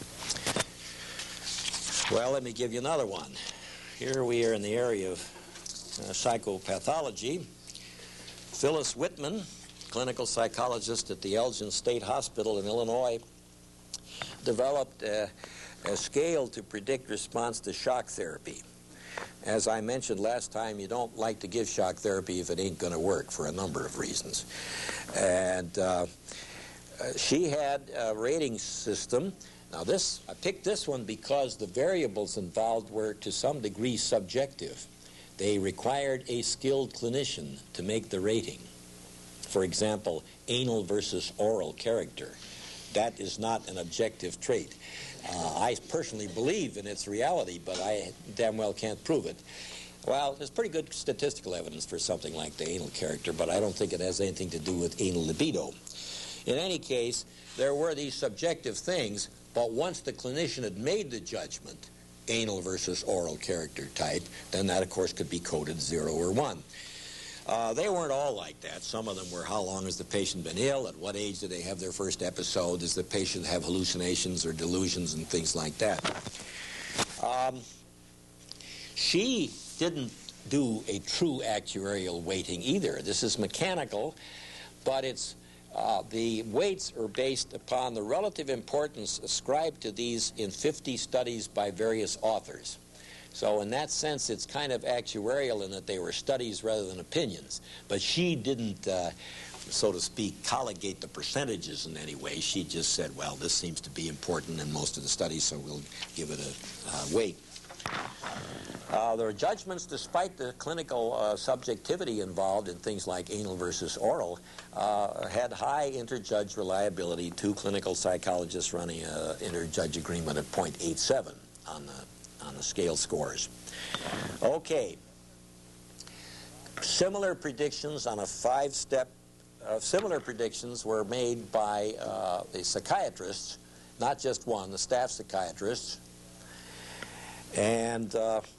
Well, let me give you another one. Here we are in the area of psychopathology. Phyllis Whitman, clinical psychologist at the Elgin State Hospital in Illinois, developed a scale to predict response to shock therapy. As I mentioned last time, you don't like to give shock therapy if it ain't going to work for a number of reasons. And she had a rating system. Now I picked this one because the variables involved were to some degree subjective. They required a skilled clinician to make the rating. For example, anal versus oral character. That is not an objective trait. I personally believe in its reality, but I damn well can't prove it. Well, there's pretty good statistical evidence for something like the anal character, but I don't think it has anything to do with anal libido. In any case, there were these subjective things, But once the clinician had made the judgment, anal versus oral character type, then that, of course, could be coded 0 or 1. They weren't all like that. Some of them were, how long has the patient been ill? At what age did they have their first episode? Does the patient have hallucinations or delusions and things like that? She didn't do a true actuarial weighting either. This is mechanical, but it's the weights are based upon the relative importance ascribed to these in 50 studies by various authors. So in that sense, it's kind of actuarial in that they were studies rather than opinions. But she didn't, so to speak, colligate the percentages in any way. She just said, well, this seems to be important in most of the studies, so we'll give it a weight. There are judgments, despite the clinical subjectivity involved in things like anal versus oral, had high interjudge reliability. 2 clinical psychologists running an interjudge agreement at 0.87 on the scale scores. Okay. Similar predictions on a 5-step, similar predictions were made by the psychiatrists, not just one, the staff psychiatrists. And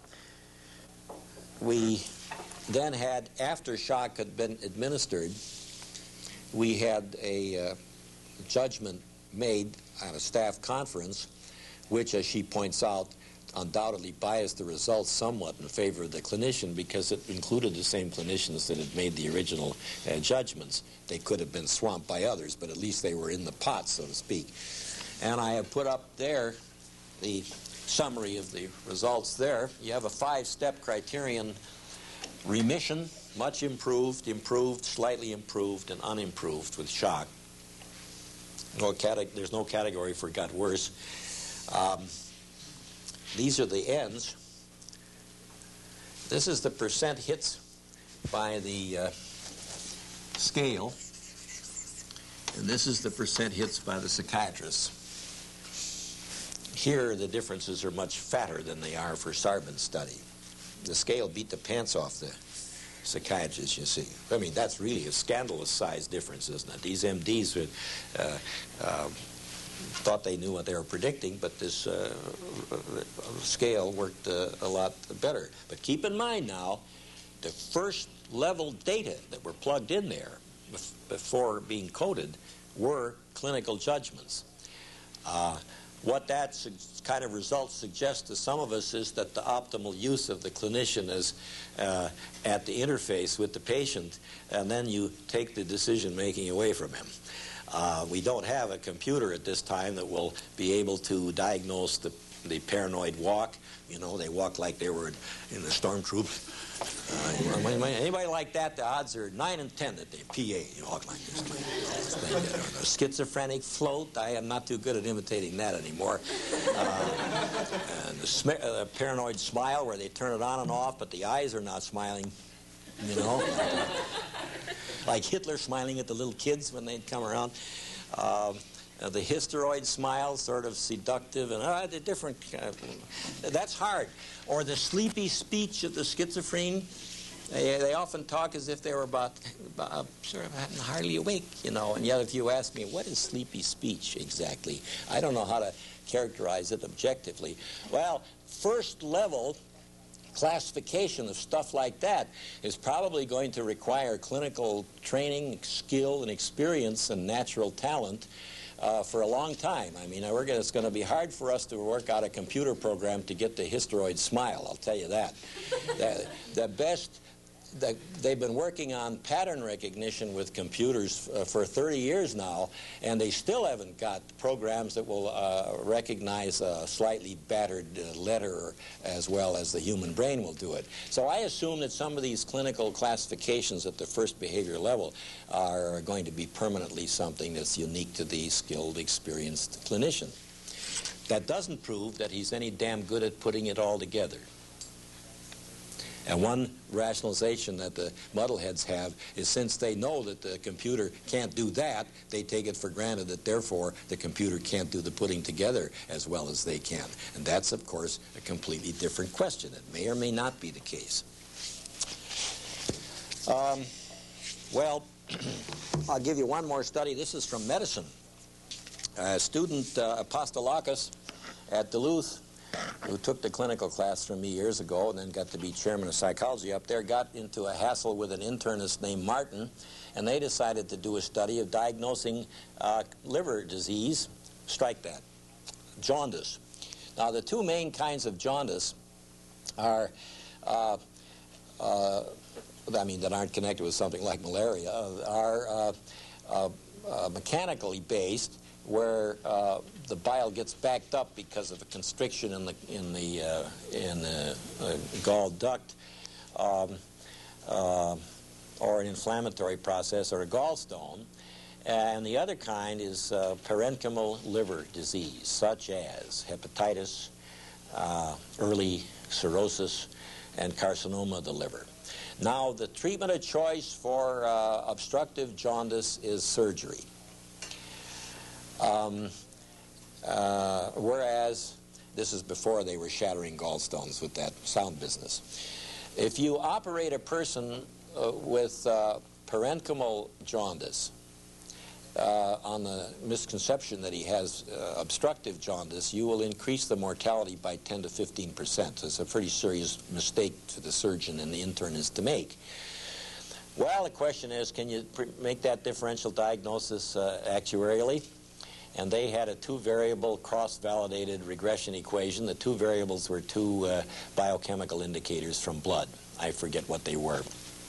we then had, after shock had been administered, we had a judgment made at a staff conference, which, as she points out, undoubtedly biased the results somewhat in favor of the clinician because it included the same clinicians that had made the original judgments. They could have been swamped by others, but at least they were in the pot, so to speak. And I have put up there the summary of the results there. You have a 5-step criterion: remission, much improved, improved, slightly improved, and unimproved with shock. There's no category for got worse. These are the ends. This is the percent hits by the scale, and this is the percent hits by the psychiatrists. Here, the differences are much fatter than they are for Sarbin's study. The scale beat the pants off the psychiatrists, you see. I mean, that's really a scandalous size difference, isn't it? These MDs thought they knew what they were predicting, but this scale worked a lot better. But keep in mind now, the first level data that were plugged in there before being coded were clinical judgments. What that kind of results suggest to some of us is that the optimal use of the clinician is at the interface with the patient, and then you take the decision-making away from him. We don't have a computer at this time that will be able to diagnose the paranoid walk. You know, they walk like they were in the storm troops. Anybody like that, the odds are 9 in 10 that they PA. You walk like this. Or the schizophrenic float. I am not too good at imitating that anymore. And the paranoid smile where they turn it on and off, but the eyes are not smiling. You know? Like Hitler smiling at the little kids when they'd come around. The hysteroid smile, sort of seductive, and the different, that's hard. Or the sleepy speech of the schizophrene. They often talk as if they were about sort of hardly awake, you know. And yet if you ask me, what is sleepy speech exactly? I don't know how to characterize it objectively. Well, first level classification of stuff like that is probably going to require clinical training, skill, and experience and natural talent for a long time. I mean, it's going to be hard for us to work out a computer program to get the hysteroid smile, I'll tell you that. They've been working on pattern recognition with computers for 30 years now, and they still haven't got programs that will recognize a slightly battered letter as well as the human brain will do it. So I assume that some of these clinical classifications at the first behavior level are going to be permanently something that's unique to the skilled, experienced clinician. That doesn't prove that he's any damn good at putting it all together. And one rationalization that the muddleheads have is since they know that the computer can't do that, they take it for granted that therefore the computer can't do the putting together as well as they can. And that's, of course, a completely different question. It may or may not be the case. Well, I'll give you one more study. This is from medicine. A student, Apostolakis, at Duluth, who took the clinical class from me years ago and then got to be chairman of psychology up there, got into a hassle with an internist named Martin, and they decided to do a study of diagnosing liver disease, strike that, jaundice. Now, the two main kinds of jaundice are, that aren't connected with something like malaria, are mechanically based, where the bile gets backed up because of a constriction in the gall duct, or an inflammatory process, or a gallstone. And the other kind is parenchymal liver disease, such as hepatitis, early cirrhosis, and carcinoma of the liver. Now, the treatment of choice for obstructive jaundice is surgery. Whereas, this is before they were shattering gallstones with that sound business. If you operate a person with parenchymal jaundice, on the misconception that he has obstructive jaundice, you will increase the mortality by 10 to 15%. It's a pretty serious mistake for the surgeon and the internist to make. Well, the question is, can you make that differential diagnosis actuarially? And they had a two-variable cross-validated regression equation. The two variables were two biochemical indicators from blood. I forget what they were.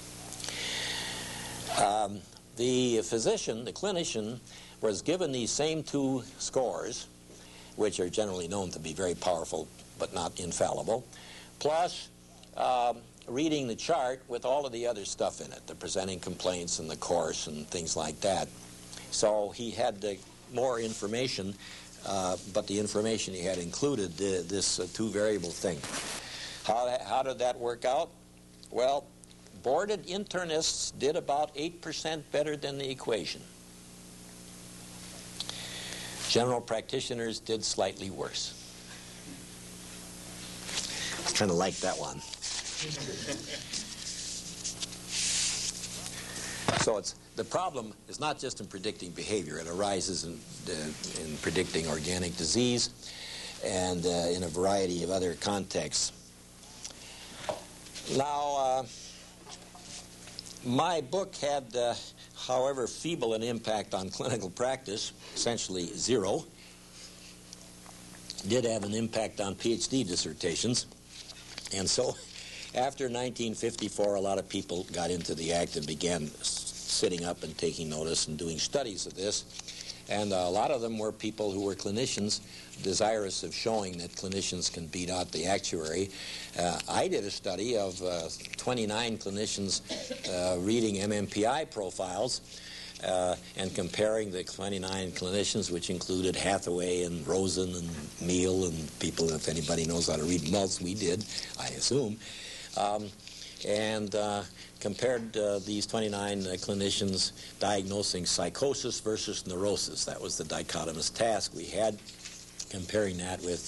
The physician, the clinician, was given these same two scores, which are generally known to be very powerful but not infallible, plus reading the chart with all of the other stuff in it, the presenting complaints and the course and things like that. So he had more information, but the information he had included this two-variable thing. How did that work out? Well, boarded internists did about 8% better than the equation. General practitioners did slightly worse. I kind of like that one. So the problem is not just in predicting behavior. It arises in predicting organic disease and in a variety of other contexts. Now, my book had, however feeble an impact on clinical practice, essentially zero. Did have an impact on PhD dissertations. And so after 1954, a lot of people got into the act and began sitting up and taking notice and doing studies of this. And a lot of them were people who were clinicians, desirous of showing that clinicians can beat out the actuary. I did a study of 29 clinicians reading MMPI profiles and comparing the 29 clinicians, which included Hathaway and Rosen and Meal and people, if anybody knows how to read Maltz, we did, I assume, and compared these 29 clinicians diagnosing psychosis versus neurosis. That was the dichotomous task we had, comparing that with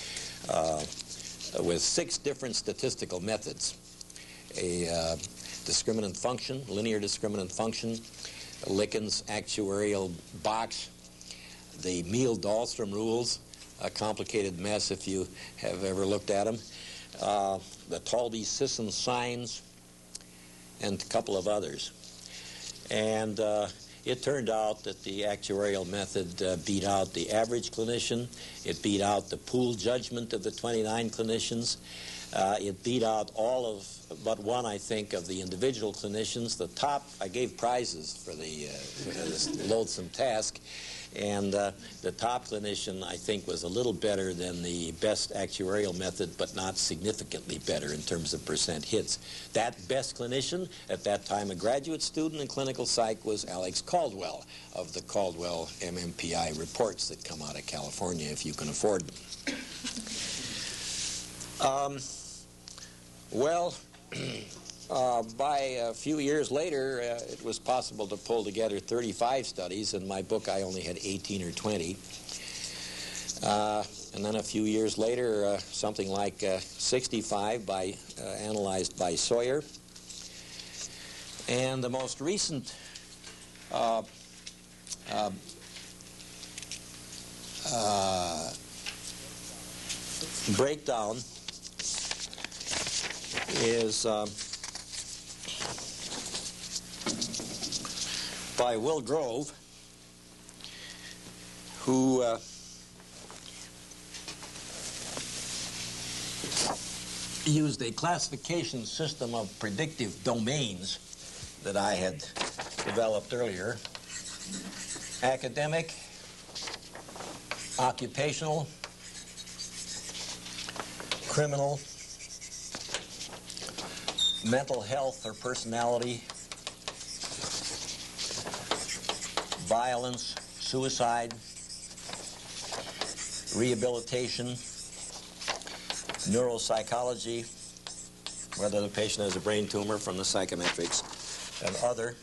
6 different statistical methods. A discriminant function, linear discriminant function, Likken's actuarial box, the Meal-Dahlstrom rules, a complicated mess if you have ever looked at them, the Talby-Sisson signs, and a couple of others. And it turned out that the actuarial method beat out the average clinician. It beat out the pool judgment of the 29 clinicians. It beat out all of but one, I think, of the individual clinicians. The top, I gave prizes for this loathsome task. And the top clinician, I think, was a little better than the best actuarial method, but not significantly better in terms of percent hits. That best clinician, at that time a graduate student in clinical psych, was Alex Caldwell of the Caldwell MMPI reports that come out of California, if you can afford them. By a few years later, it was possible to pull together 35 studies. In my book, I only had 18 or 20. And then a few years later, something like 65 analyzed by Sawyer. And the most recent breakdown is by Will Grove, who used a classification system of predictive domains that I had developed earlier: academic, occupational, criminal, mental health or personality, violence, suicide, rehabilitation, neuropsychology, whether the patient has a brain tumor from the psychometrics, and other.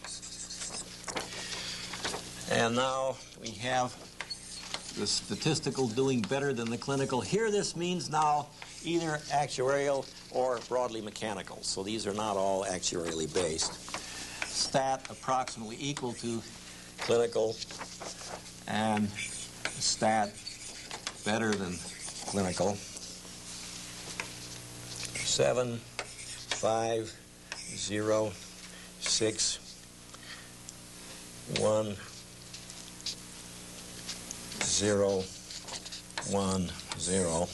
And now we have the statistical doing better than the clinical. Here this means now either actuarial or broadly mechanical. So these are not all actuarially based. Stat approximately equal to clinical, and stat better than clinical. 7, 5, 0, 6, 1, 0, 1, 0.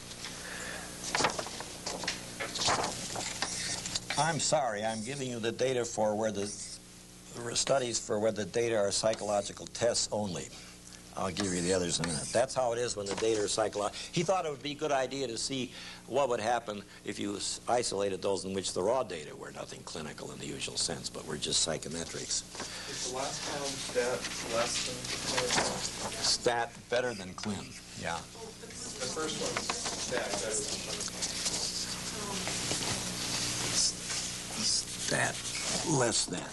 I'm sorry, I'm giving you the data for where the studies for where the data are psychological tests only. I'll give you the others in a minute. That's how it is when the data are psychological. He thought it would be a good idea to see what would happen if you isolated those in which the raw data were nothing clinical in the usual sense, but were just psychometrics. Is the last column stat less than clinical? Stat better than clin, yeah. The first one's stat better than clinical. Stat less than.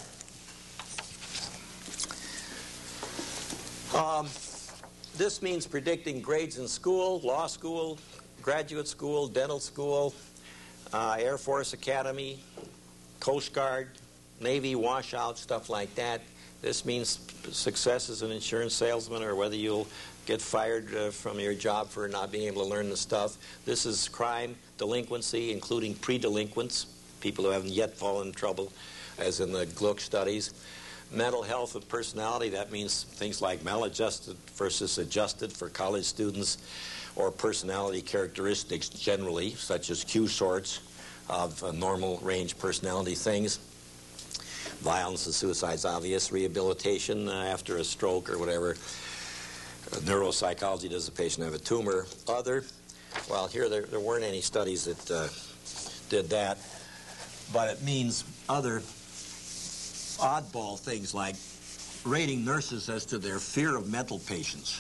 This means predicting grades in school, law school, graduate school, dental school, Air Force Academy, Coast Guard, Navy washout, stuff like that. This means success as an insurance salesman, or whether you'll get fired from your job for not being able to learn the stuff. This is crime, delinquency, including pre-delinquents, people who haven't yet fallen in trouble, as in the Gluck studies. Mental health and personality, that means things like maladjusted versus adjusted for college students, or personality characteristics generally, such as Q sorts of normal range personality things. Violence and suicide's obvious. Rehabilitation after a stroke or whatever. Neuropsychology, does the patient have a tumor? Other, well, here there weren't any studies that did that, but it means other oddball things like rating nurses as to their fear of mental patients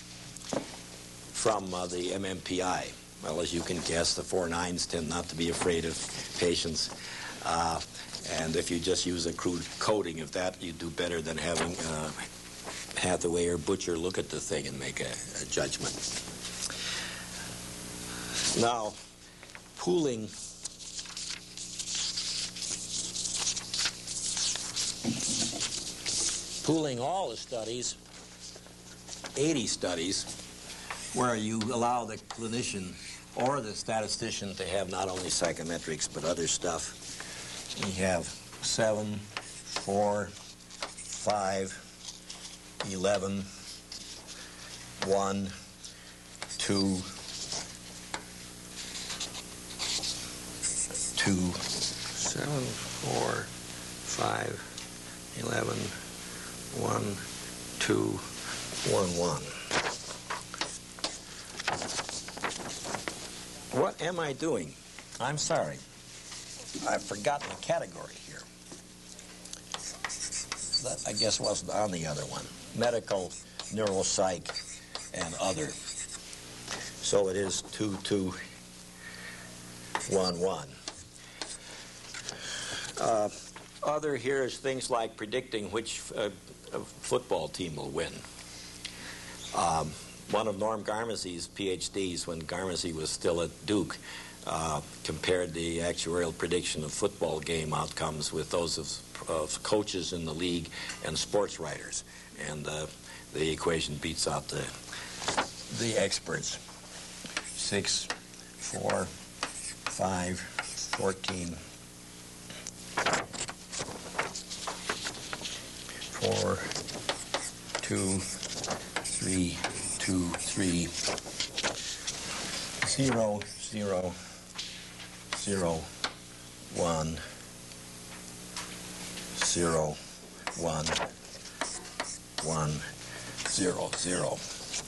from the MMPI. Well, as you can guess, the 4 9s tend not to be afraid of patients. And if you just use a crude coding of that, you do better than having Hathaway or Butcher look at the thing and make a judgment. Now, pooling all the studies, 80 studies, where you allow the clinician or the statistician to have not only psychometrics but other stuff. We have 7, 4, 5, 11, 1, 2, 7, 4, 5, 11, 1, 2, 1, 1. What am I doing? I'm sorry. I've forgotten a category here. That, I guess, wasn't on the other one. Medical, neuropsych, and other. So it is 2, 2, 1, 1. Other here is things like predicting which football team will win. One of Norm Garmezy's PhDs, when Garmezy was still at Duke, compared the actuarial prediction of football game outcomes with those of coaches in the league and sports writers. And the equation beats out the the experts. 6, 4, 5, 14, 4, 2, 3, 2, 3, 0, 0, 0, 1, 0, 1, 1, 0, 0.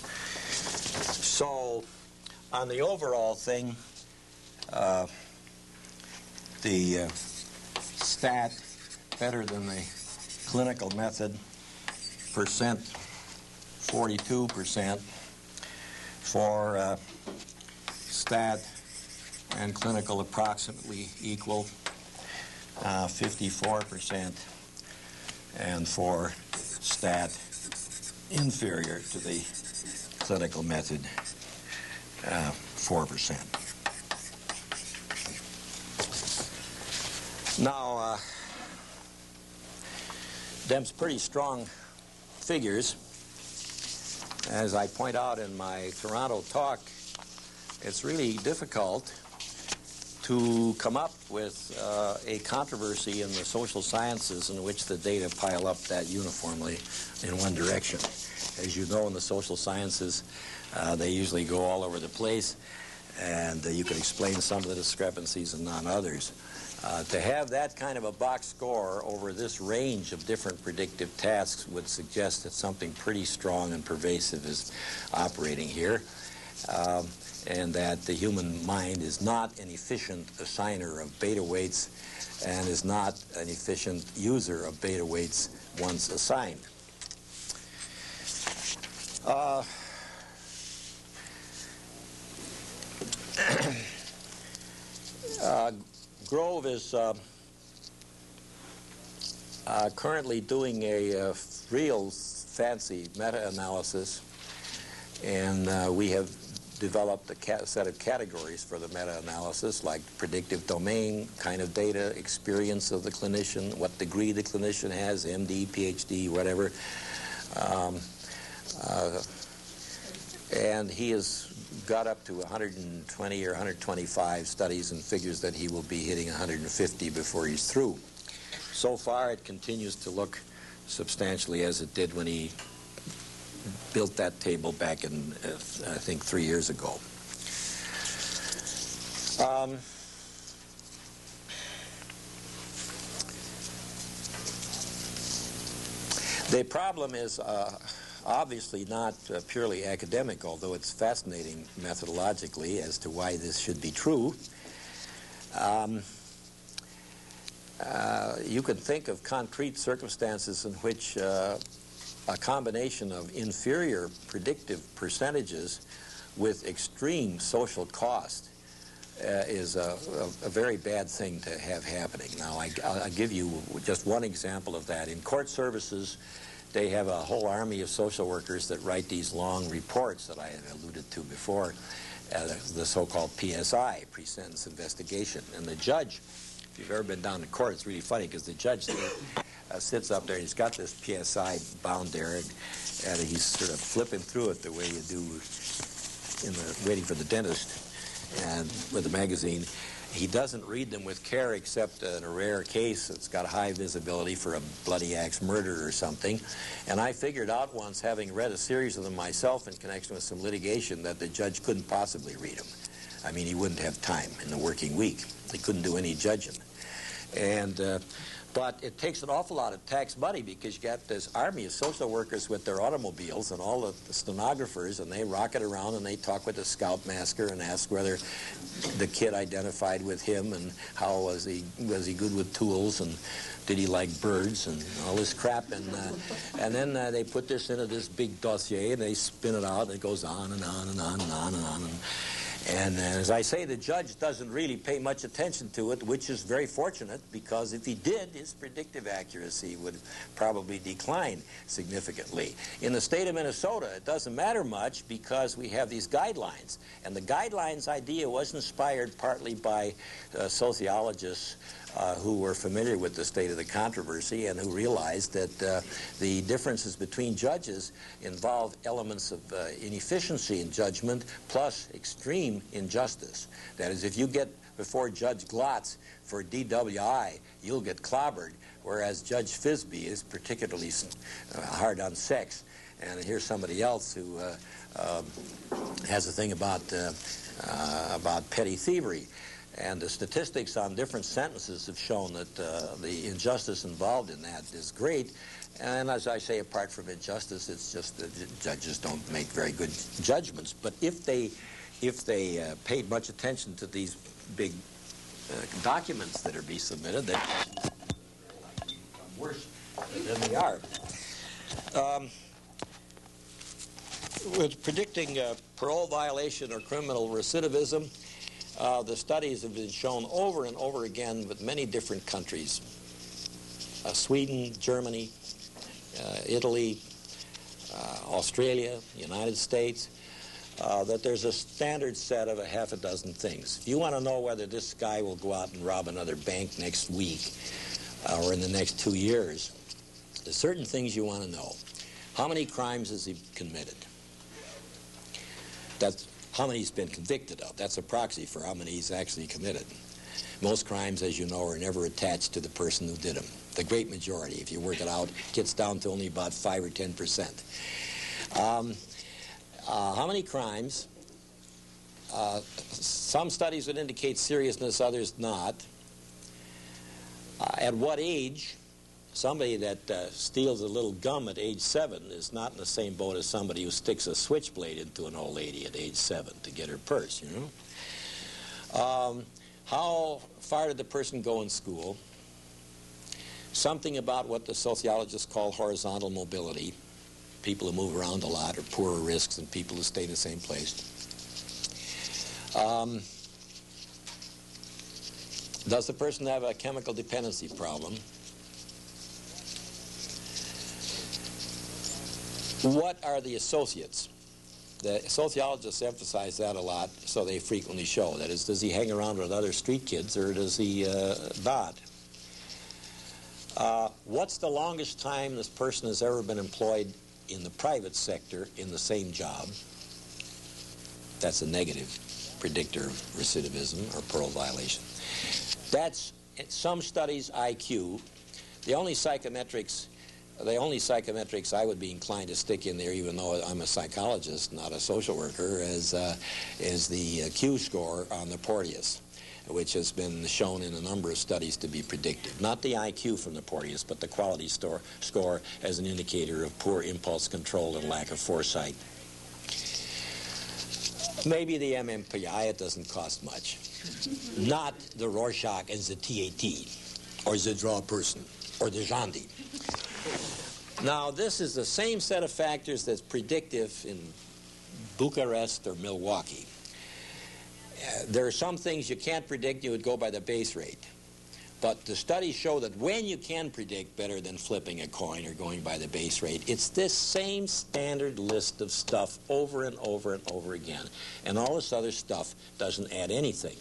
So on the overall thing, the stat better than the clinical method, percent 42%, for stat and clinical approximately equal, 54%, and for stat inferior to the clinical method, 4%. Now, them's pretty strong figures. As I point out in my Toronto talk, it's really difficult to come up with a controversy in the social sciences in which the data pile up that uniformly in one direction. As you know, in the social sciences, they usually go all over the place, and you can explain some of the discrepancies and not others. To have that kind of a box score over this range of different predictive tasks would suggest that something pretty strong and pervasive is operating here, and that the human mind is not an efficient assigner of beta weights and is not an efficient user of beta weights once assigned. Grove is currently doing a real fancy meta-analysis, and we have developed a set of categories for the meta-analysis, like predictive domain, kind of data, experience of the clinician, what degree the clinician has, MD, PhD, whatever. And he has got up to 120 or 125 studies and figures that he will be hitting 150 before he's through. So far, it continues to look substantially as it did when he built that table back in, I think, 3 years ago. The problem is obviously not purely academic, although it's fascinating methodologically as to why this should be true. You can think of concrete circumstances in which a combination of inferior predictive percentages with extreme social cost is a very bad thing to have happening. Now, I'll give you just one example of that. In court services, they have a whole army of social workers that write these long reports that I had alluded to before, the so-called PSI, pre-sentence investigation. And the judge, if you've ever been down to court, it's really funny because the judge sits up there and he's got this PSI bound there, and he's sort of flipping through it the way you do in the waiting for the dentist and with the magazine. He doesn't read them with care except in a rare case that's got high visibility for a bloody axe murder or something. And I figured out once, having read a series of them myself in connection with some litigation, that the judge couldn't possibly read them. I mean, he wouldn't have time in the working week. He couldn't do any judging. And but it takes an awful lot of tax money because you got this army of social workers with their automobiles and all the stenographers, and they rocket around and they talk with the scoutmaster and ask whether the kid identified with him and how was he good with tools and did he like birds and all this crap, and then they put this into this big dossier and they spin it out and it goes on and on and on and on and on. And as I say, the judge doesn't really pay much attention to it, which is very fortunate, because if he did, his predictive accuracy would probably decline significantly. In the state of Minnesota, it doesn't matter much because we have these guidelines. And the guidelines idea was inspired partly by sociologists who were familiar with the state of the controversy and who realized that the differences between judges involved elements of inefficiency in judgment plus extreme injustice. That is, if you get before Judge Glotz for DWI, you'll get clobbered, whereas Judge Fisbee is particularly hard on sex. And here's somebody else who has a thing about petty thievery. And the statistics on different sentences have shown that the injustice involved in that is great. And as I say, apart from injustice, it's just that judges don't make very good judgments. But if they paid much attention to these big documents that are being submitted, they become worse than they are. With predicting parole violation or criminal recidivism, the studies have been shown over and over again with many different countries. Sweden, Germany, Italy, Australia, United States, that there's a standard set of a half a dozen things. If you want to know whether this guy will go out and rob another bank next week or in the next 2 years, there's certain things you want to know. How many crimes has he committed? That's how many he's been convicted of. That's a proxy for how many he's actually committed. Most crimes, as you know, are never attached to the person who did them. The great majority, if you work it out, gets down to only about 5 or 10%. How many crimes? Some studies would indicate seriousness, others not. At what age? Somebody that steals a little gum at age 7 is not in the same boat as somebody who sticks a switchblade into an old lady at age 7 to get her purse, you know. How far did the person go in school? Something about what the sociologists call horizontal mobility. People who move around a lot are poorer risks than people who stay in the same place. Does the person have a chemical dependency problem? What are the associates? The sociologists emphasize that a lot, so they frequently show. That is, does he hang around with other street kids, or does he not? What's the longest time this person has ever been employed in the private sector in the same job? That's a negative predictor of recidivism or parole violation. That's, in some studies, IQ. The only psychometrics I would be inclined to stick in there, even though I'm a psychologist, not a social worker, is the Q score on the Porteus, which has been shown in a number of studies to be predictive. Not the IQ from the Porteus, but the quality score as an indicator of poor impulse control and lack of foresight. Maybe the MMPI, it doesn't cost much. Not the Rorschach and the TAT, or the draw person, or the Jandi. Now, this is the same set of factors that's predictive in Bucharest or Milwaukee. There are some things you can't predict. You would go by the base rate. But the studies show that when you can predict better than flipping a coin or going by the base rate, it's this same standard list of stuff over and over and over again. And all this other stuff doesn't add anything.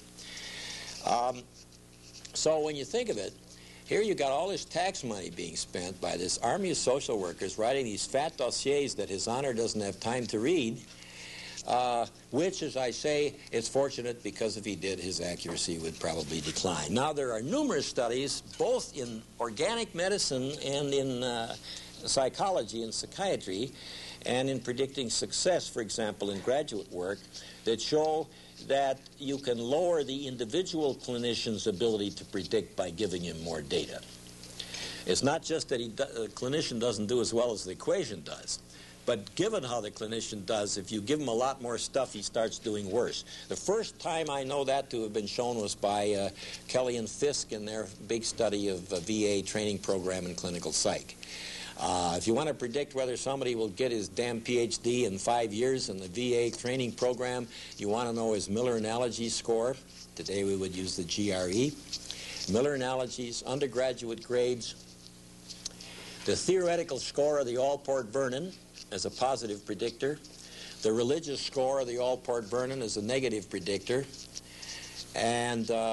So when you think of it, here you got all this tax money being spent by this army of social workers writing these fat dossiers that His Honor doesn't have time to read, which, as I say, it's fortunate because if he did, his accuracy would probably decline. Now, there are numerous studies, both in organic medicine and in psychology and psychiatry, and in predicting success, for example, in graduate work, that show that you can lower the individual clinician's ability to predict by giving him more data. It's not just that the clinician doesn't do as well as the equation does, but given how the clinician does, if you give him a lot more stuff, he starts doing worse. The first time I know that to have been shown was by Kelly and Fisk in their big study of VA training program in clinical psych. If you want to predict whether somebody will get his damn PhD in 5 years in the VA training program, you want to know his Miller Analogy score. Today we would use the GRE. Miller Analogies, undergraduate grades, the theoretical score of the Allport-Vernon as a positive predictor, the religious score of the Allport-Vernon as a negative predictor, and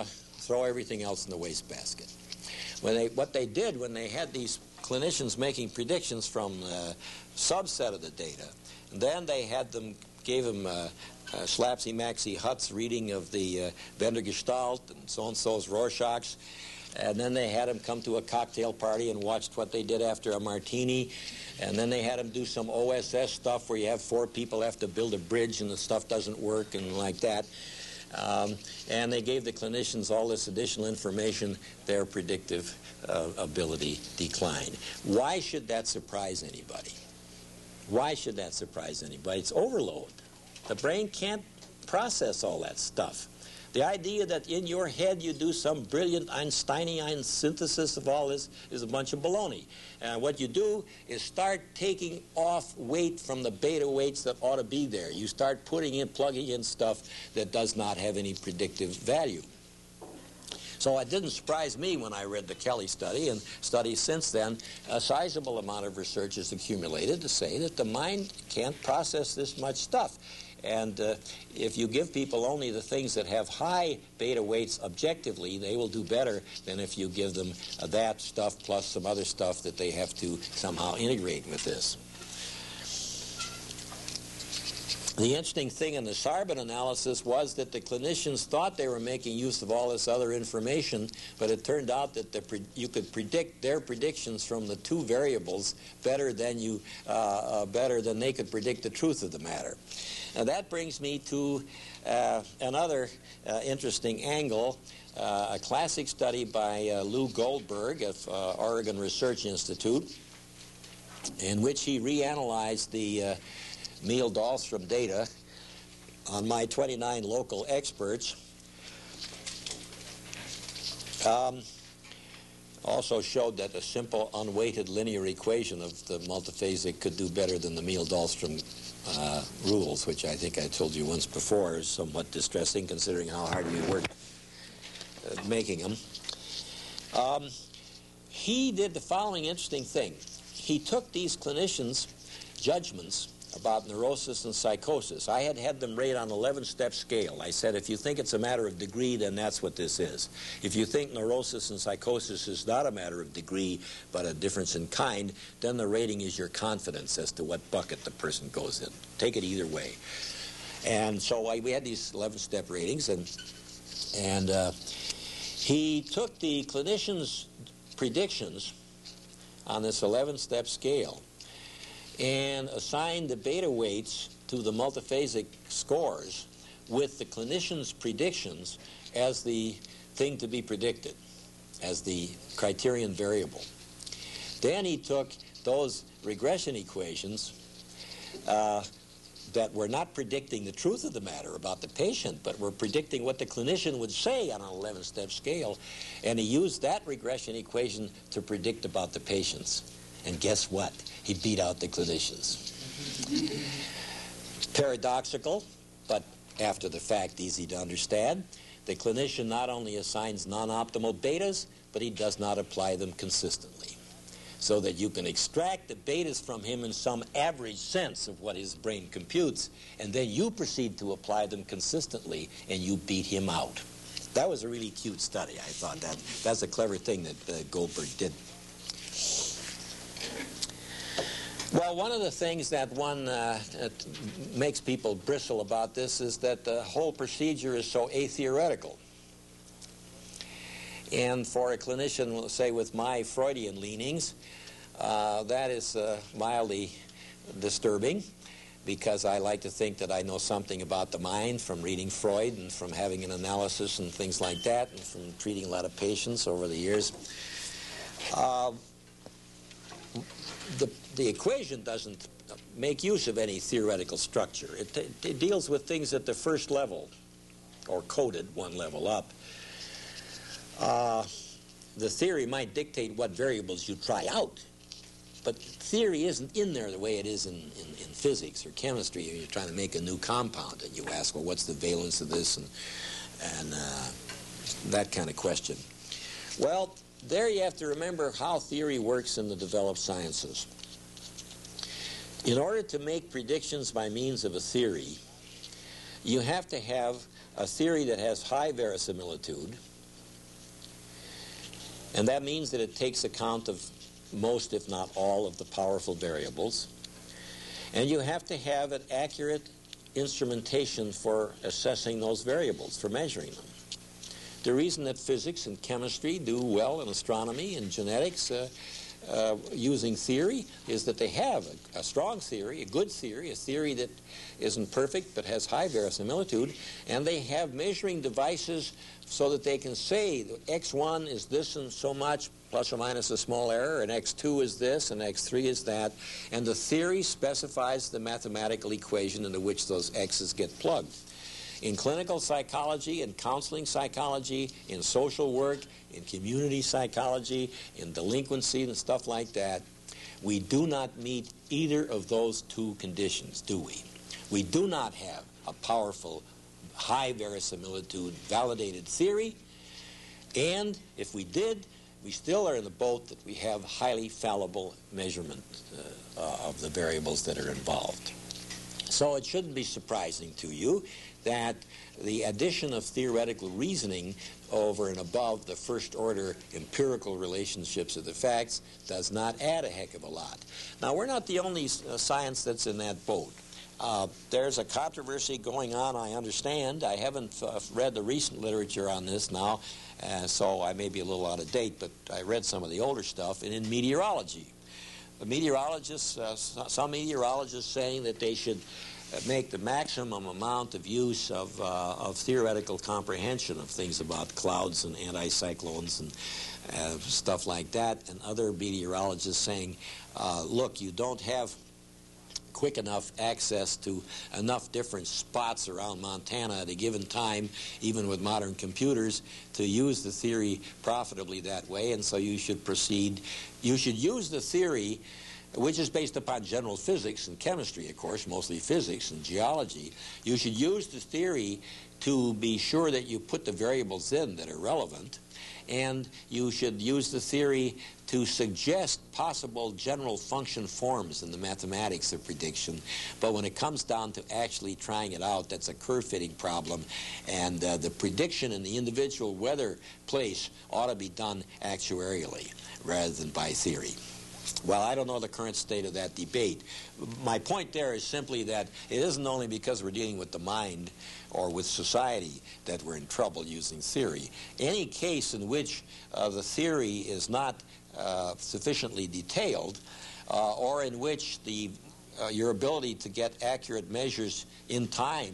throw everything else in the wastebasket. What they did when they had these clinicians making predictions from a subset of the data, and then they gave them Slapsy Maxie Hutt's reading of the Bender Gestalt and so-and-so's Rorschach's, and then they had them come to a cocktail party and watched what they did after a martini, and then they had them do some OSS stuff where you have 4 people have to build a bridge and the stuff doesn't work and like that. And they gave the clinicians all this additional information. Their predictive ability declined. Why should that surprise anybody? Why should that surprise anybody? It's overload. The brain can't process all that stuff. The idea that in your head you do some brilliant Einsteinian synthesis of all this is a bunch of baloney. And what you do is start taking off weight from the beta weights that ought to be there. You start plugging in stuff that does not have any predictive value. So it didn't surprise me when I read the Kelly study, and studies since then. A sizable amount of research is accumulated to say that the mind can't process this much stuff. And if you give people only the things that have high beta weights objectively, they will do better than if you give them that stuff plus some other stuff that they have to somehow integrate with this. The interesting thing in the Sarbin analysis was that the clinicians thought they were making use of all this other information, but it turned out that you could predict their predictions from the 2 variables better than they could predict the truth of the matter. Now that brings me to another interesting angle, a classic study by Lou Goldberg of Oregon Research Institute, in which he reanalyzed the Meehl-Dahlstrom data on my 29 local experts. Also showed that a simple unweighted linear equation of the multiphasic could do better than the Meehl-Dahlstrom rules, which I think I told you once before is somewhat distressing considering how hard we worked making them. He did the following interesting thing. He took these clinicians' judgments about neurosis and psychosis. I had them rate on an 11-step scale. I said, if you think it's a matter of degree, then that's what this is. If you think neurosis and psychosis is not a matter of degree, but a difference in kind, then the rating is your confidence as to what bucket the person goes in. Take it either way. And so we had these 11-step ratings, and he took the clinicians' predictions on this 11-step scale and assigned the beta weights to the multiphasic scores with the clinician's predictions as the thing to be predicted, as the criterion variable. Then he took those regression equations that were not predicting the truth of the matter about the patient, but were predicting what the clinician would say on an 11-step scale, and he used that regression equation to predict about the patients. And guess what? He beat out the clinicians. Paradoxical, but after the fact easy to understand. The clinician not only assigns non-optimal betas, but he does not apply them consistently. So that you can extract the betas from him in some average sense of what his brain computes, and then you proceed to apply them consistently, and you beat him out. That was a really cute study, I thought. That's a clever thing that Goldberg did. Well, one of the things that makes people bristle about this is that the whole procedure is so atheoretical. And for a clinician, say, with my Freudian leanings, that is mildly disturbing, because I like to think that I know something about the mind from reading Freud and from having an analysis and things like that, and from treating a lot of patients over the years. The equation doesn't make use of any theoretical structure. It deals with things at the first level, or coded one level up. The theory might dictate what variables you try out, but theory isn't in there the way it is in physics or chemistry. You're trying to make a new compound, and you ask, well, what's the valence of this, and that kind of question. Well, there you have to remember how theory works in the developed sciences. In order to make predictions by means of a theory, you have to have a theory that has high verisimilitude, And that means that it takes account of most, if not all, of the powerful variables. And you have to have an accurate instrumentation for assessing those variables, for measuring them. The reason that physics and chemistry do well in astronomy and genetics using theory is that they have a strong theory, a good theory, a theory that isn't perfect but has high verisimilitude, and they have measuring devices so that they can say that x1 is this and so much, plus or minus a small error, and x2 is this, and x3 is that, and the theory specifies the mathematical equation into which those x's get plugged. In clinical psychology, in counseling psychology, in social work, in community psychology, in delinquency and stuff like that, we do not meet either of those two conditions, do we? We do not have a powerful, high verisimilitude, validated theory, and if we did, we still are in the boat that we have highly fallible measurement of the variables that are involved. So it shouldn't be surprising to you that the addition of theoretical reasoning over and above the first-order empirical relationships of the facts does not add a heck of a lot. Now, we're not the only science that's in that boat. There's a controversy going on, I understand. I haven't read the recent literature on this now, so I may be a little out of date, but I read some of the older stuff, and in meteorology. The meteorologists, some meteorologists saying that they should make the maximum amount of use of theoretical comprehension of things about clouds and anticyclones and stuff like that, and other meteorologists saying, look, you don't have quick enough access to enough different spots around Montana at a given time, even with modern computers, to use the theory profitably that way, and so you should proceed. You should use the theory, which is based upon general physics and chemistry, of course, mostly physics and geology. You should use the theory to be sure that you put the variables in that are relevant, and you should use the theory to suggest possible general function forms in the mathematics of prediction. But when it comes down to actually trying it out, that's a curve-fitting problem, and the prediction in the individual weather place ought to be done actuarially rather than by theory. Well, I don't know the current state of that debate. My point there is simply that it isn't only because we're dealing with the mind or with society that we're in trouble using theory. Any case in which the theory is not sufficiently detailed, or in which your ability to get accurate measures in time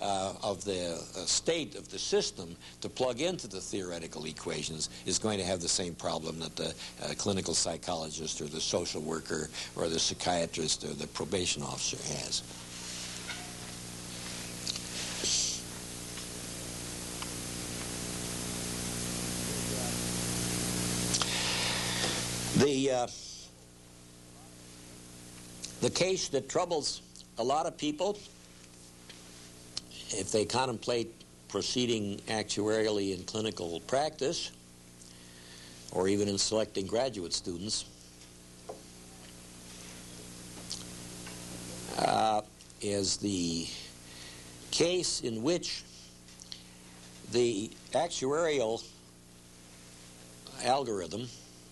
of the state of the system to plug into the theoretical equations is going to have the same problem that the clinical psychologist or the social worker or the psychiatrist or the probation officer has. The case that troubles a lot of people, if they contemplate proceeding actuarially in clinical practice, or even in selecting graduate students, is the case in which the actuarial algorithm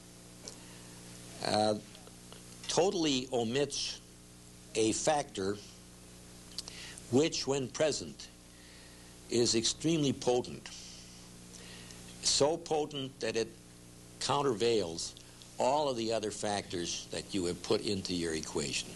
totally omits a factor which, when present, is extremely potent. So potent that it countervails all of the other factors that you have put into your equation.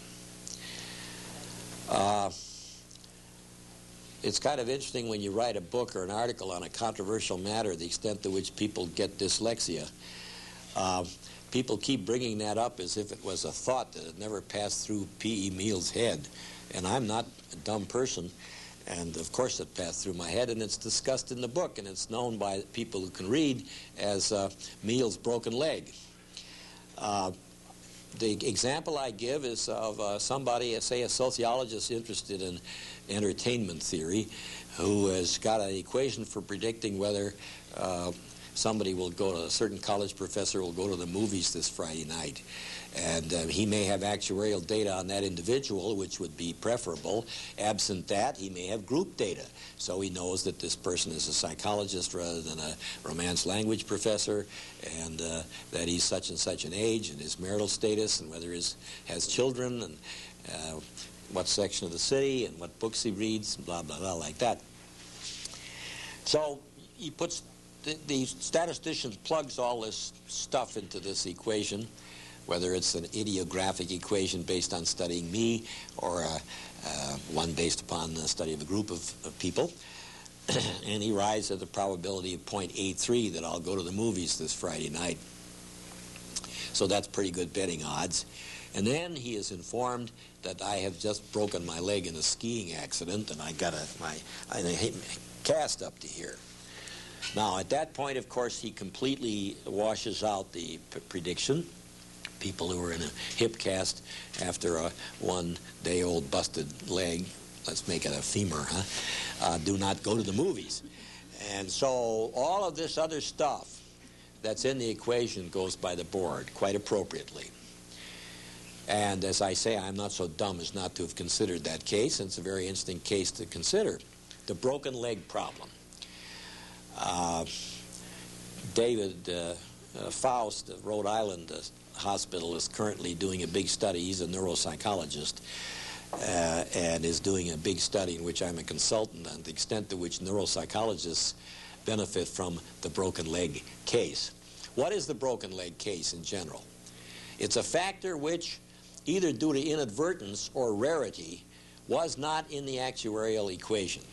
It's kind of interesting when you write a book or an article on a controversial matter, the extent to which people get dyslexia. People keep bringing that up as if it was a thought that had never passed through P.E. Meal's head. And I'm not a dumb person, and of course it passed through my head, and it's discussed in the book, and it's known by people who can read as Meal's broken leg. The example I give is of somebody, say a sociologist interested in entertainment theory, who has got an equation for predicting whether a certain college professor will go to the movies this Friday night. And he may have actuarial data on that individual, which would be preferable. Absent that, he may have group data. So he knows that this person is a psychologist rather than a Romance language professor, and that he's such and such an age, and his marital status, and whether he has children, and what section of the city, and what books he reads, blah, blah, blah, like that. So he puts, the statistician plugs all this stuff into this equation, whether it's an idiographic equation based on studying me or one based upon the study of a group of people. And he arrives at the probability of 0.83 that I'll go to the movies this Friday night. So that's pretty good betting odds. And then he is informed that I have just broken my leg in a skiing accident, and I got my cast up to here. Now, at that point, of course, he completely washes out the prediction. People who are in a hip cast after a one-day-old busted leg, let's make it a femur, do not go to the movies. And so all of this other stuff that's in the equation goes by the board, quite appropriately. And as I say, I'm not so dumb as not to have considered that case, and it's a very interesting case to consider. The broken leg problem. David Faust of Rhode Island Hospital is currently doing a big study. He's a neuropsychologist and is doing a big study in which I'm a consultant on the extent to which neuropsychologists benefit from the broken leg case. What is the broken leg case in general? It's a factor which, either due to inadvertence or rarity, was not in the actuarial equation.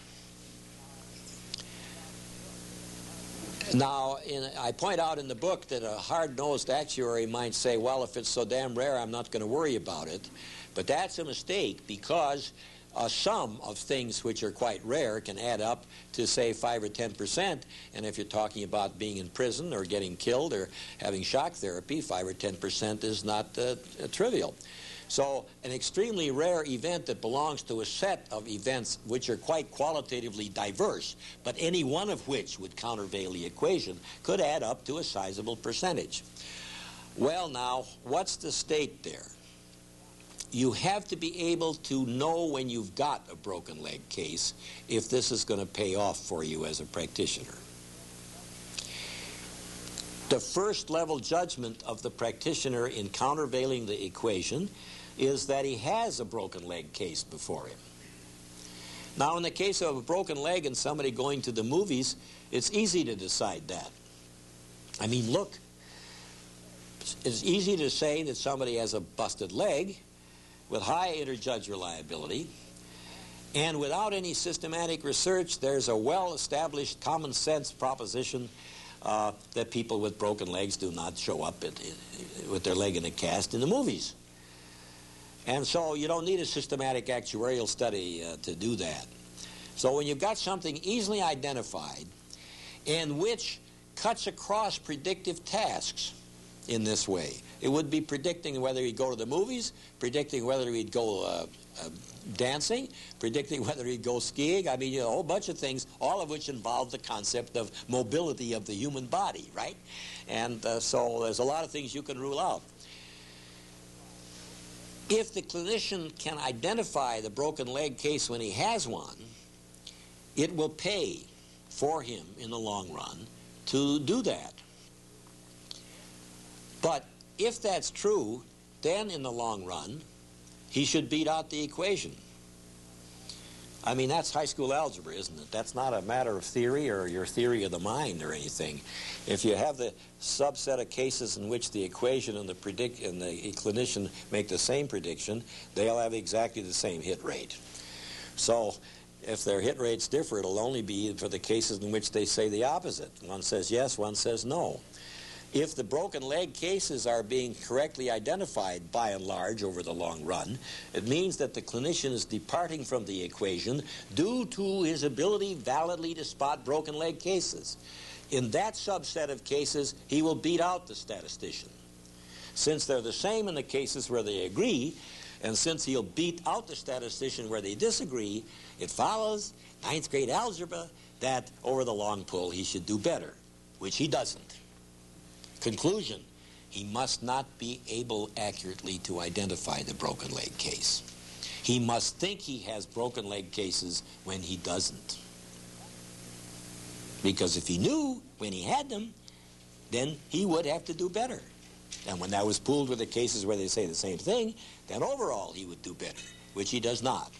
Now, I point out in the book that a hard-nosed actuary might say, well, if it's so damn rare, I'm not going to worry about it. But that's a mistake, because a sum of things which are quite rare can add up to, say, 5 or 10%. And if you're talking about being in prison or getting killed or having shock therapy, 5 or 10% is not trivial. So an extremely rare event that belongs to a set of events which are quite qualitatively diverse, but any one of which would countervail the equation, could add up to a sizable percentage. Well, now, what's the state there? You have to be able to know when you've got a broken leg case if this is going to pay off for you as a practitioner. The first level judgment of the practitioner in countervailing the equation is that he has a broken leg case before him. Now, in the case of a broken leg and somebody going to the movies, it's easy to decide that. I mean, look, it's easy to say that somebody has a busted leg with high interjudge reliability, and without any systematic research, there's a well-established common sense proposition that people with broken legs do not show up with their leg in a cast in the movies. And so you don't need a systematic actuarial study to do that. So when you've got something easily identified and which cuts across predictive tasks in this way, it would be predicting whether he'd go to the movies, predicting whether he'd go dancing, predicting whether he'd go skiing. I mean, you know, a whole bunch of things, all of which involve the concept of mobility of the human body, right? And so there's a lot of things you can rule out. If the clinician can identify the broken leg case when he has one, it will pay for him in the long run to do that. But if that's true, then in the long run, he should beat out the equation. I mean, that's high school algebra, isn't it? That's not a matter of theory or your theory of the mind or anything. If you have the subset of cases in which the equation and the clinician make the same prediction, they'll have exactly the same hit rate. So if their hit rates differ, it'll only be for the cases in which they say the opposite. One says yes, one says no. If the broken leg cases are being correctly identified by and large over the long run, it means that the clinician is departing from the equation due to his ability validly to spot broken leg cases. In that subset of cases, he will beat out the statistician. Since they're the same in the cases where they agree, and since he'll beat out the statistician where they disagree, it follows, 9th grade algebra, that over the long pull he should do better. which he doesn't. Conclusion, he must not be able accurately to identify the broken leg case. He must think he has broken leg cases when he doesn't. Because if he knew when he had them, then he would have to do better. And when that was pooled with the cases where they say the same thing, then overall he would do better, which he does not.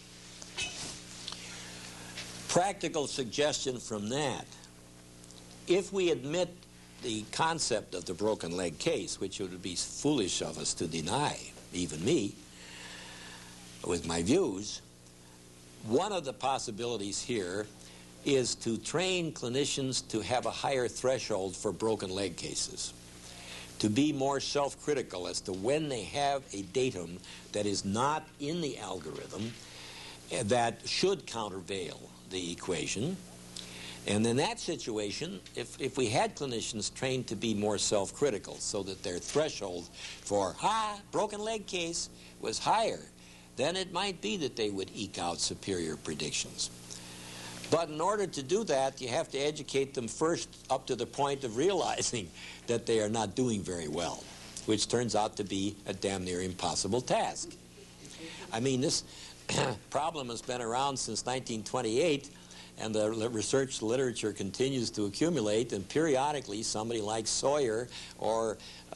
Practical suggestion from that. If we admit the concept of the broken leg case, which it would be foolish of us to deny, even me, with my views, one of the possibilities here is to train clinicians to have a higher threshold for broken leg cases, to be more self-critical as to when they have a datum that is not in the algorithm that should countervail the equation. And in that situation, if we had clinicians trained to be more self-critical so that their threshold for, broken leg case was higher, then it might be that they would eke out superior predictions. But in order to do that, you have to educate them first up to the point of realizing that they are not doing very well, which turns out to be a damn near impossible task. I mean, this problem has been around since 1928, and the research literature continues to accumulate, and periodically somebody like Sawyer or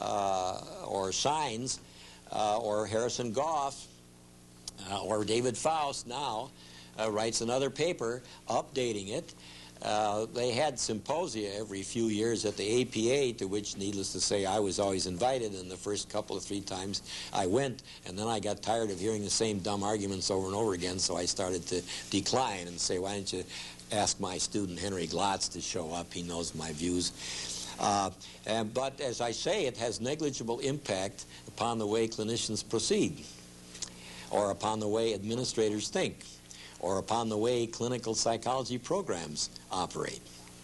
Sines or Harrison Goff or David Faust now writes another paper updating it. They had symposia every few years at the APA, to which, needless to say, I was always invited, and the first couple of 3 times I went, and then I got tired of hearing the same dumb arguments over and over again, so I started to decline and say, why don't you ask my student Henry Glotz to show up? He knows my views. But as I say, it has negligible impact upon the way clinicians proceed, or upon the way administrators think, or upon the way clinical psychology programs operate.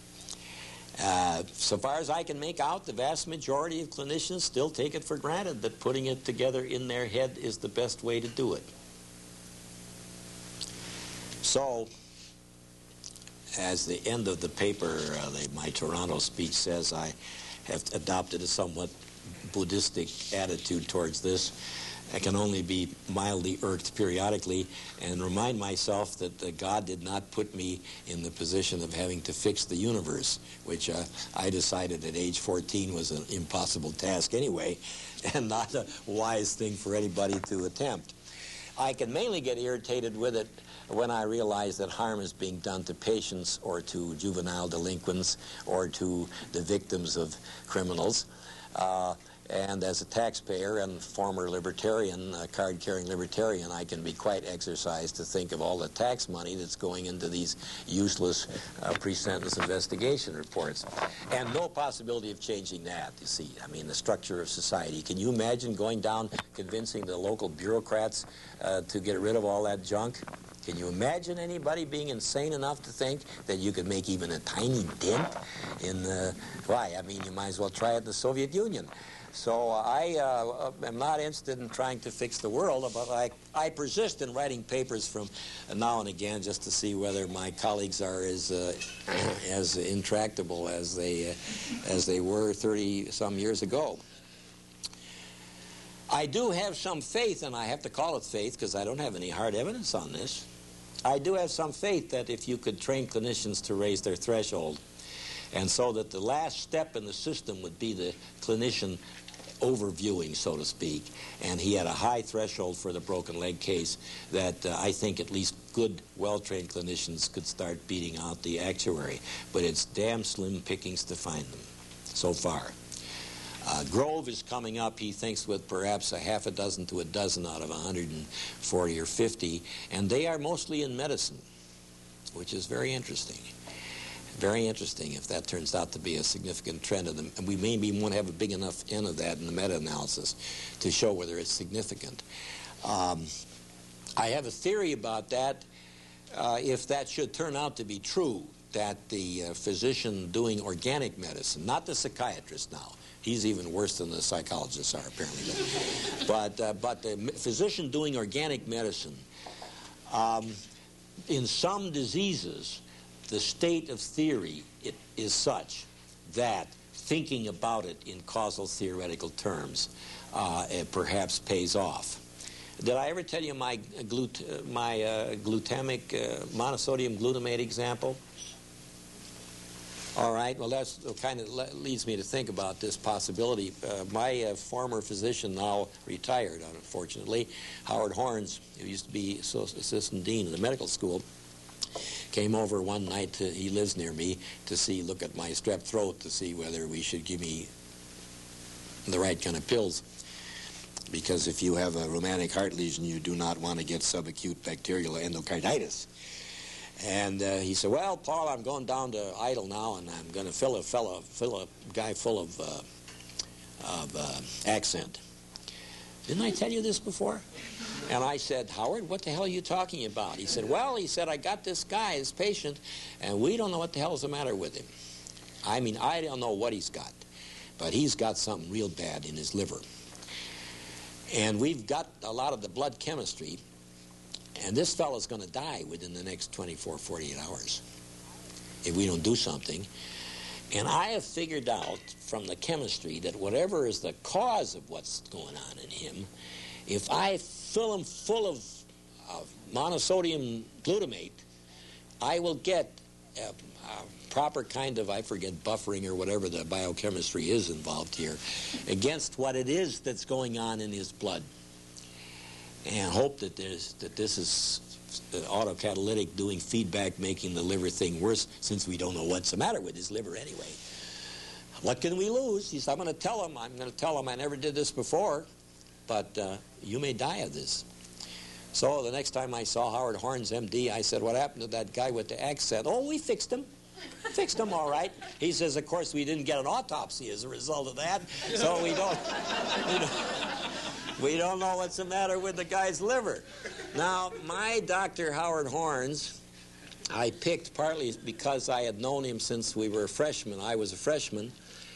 So far as I can make out, the vast majority of clinicians still take it for granted that putting it together in their head is the best way to do it. So, as the end of the paper, my Toronto speech says, I have adopted a somewhat Buddhistic attitude towards this. I can only be mildly irked periodically and remind myself that God did not put me in the position of having to fix the universe, which I decided at age 14 was an impossible task anyway, and not a wise thing for anybody to attempt. I can mainly get irritated with it when I realize that harm is being done to patients or to juvenile delinquents or to the victims of criminals. And as a taxpayer and former libertarian, card-carrying libertarian, I can be quite exercised to think of all the tax money that's going into these useless pre-sentence investigation reports. And no possibility of changing that, you see. I mean, the structure of society. Can you imagine going down convincing the local bureaucrats to get rid of all that junk? Can you imagine anybody being insane enough to think that you could make even a tiny dent in the... Why, I mean, you might as well try it in the Soviet Union. So I am not interested in trying to fix the world, but I persist in writing papers from now and again just to see whether my colleagues are as intractable as they were 30-some years ago. I do have some faith, and I have to call it faith because I don't have any hard evidence on this. I do have some faith that if you could train clinicians to raise their threshold, and so that the last step in the system would be the clinician overviewing, so to speak, and he had a high threshold for the broken leg case, that I think at least good, well-trained clinicians could start beating out the actuary. But it's damn slim pickings to find them so far. Grove is coming up, he thinks, with perhaps a half a dozen to a dozen out of 140 or 50, and they are mostly in medicine, which is very interesting. Very interesting if that turns out to be a significant trend of them. And we maybe won't have a big enough N of that in the meta-analysis to show whether it's significant. I have a theory about that. If that should turn out to be true, that the physician doing organic medicine, not the psychiatrist now, he's even worse than the psychologists are apparently, but the physician doing organic medicine, in some diseases, the state of theory is such that thinking about it in causal theoretical terms it perhaps pays off. Did I ever tell you my glutamic monosodium glutamate example? All right, well, that's kind of leads me to think about this possibility. My former physician, now retired, unfortunately, Howard Horns, who used to be assistant dean of the medical school, came over one night, he lives near me, to look at my strep throat to see whether we should give me the right kind of pills. Because if you have a rheumatic heart lesion, you do not want to get subacute bacterial endocarditis. And he said, well, Paul, I'm going down to Idle now, and I'm going to fill a guy full of Accent. Didn't I tell you this before? And I said, Howard, what the hell are you talking about? He said, well, I got this guy, this patient, and we don't know what the hell is the matter with him. I mean, I don't know what he's got, but he's got something real bad in his liver. And we've got a lot of the blood chemistry, and this fellow's going to die within the next 24, 48 hours if we don't do something. And I have figured out from the chemistry that whatever is the cause of what's going on in him, if I fill him full of monosodium glutamate, I will get a proper kind of, I forget, buffering or whatever the biochemistry is involved here, against what it is that's going on in his blood. And hope that this is autocatalytic, doing feedback, making the liver thing worse, since we don't know what's the matter with his liver anyway. What can we lose? He said, I'm going to tell him I never did this before, but you may die of this. So the next time I saw Howard Horns, MD, I said, what happened to that guy with the Accent? Oh, we fixed him. Fixed him all right. He says, of course, we didn't get an autopsy as a result of that, so we don't know what's the matter with the guy's liver. Now, my Dr. Howard Horns, I picked partly because I had known him since we were freshmen. I was a freshman,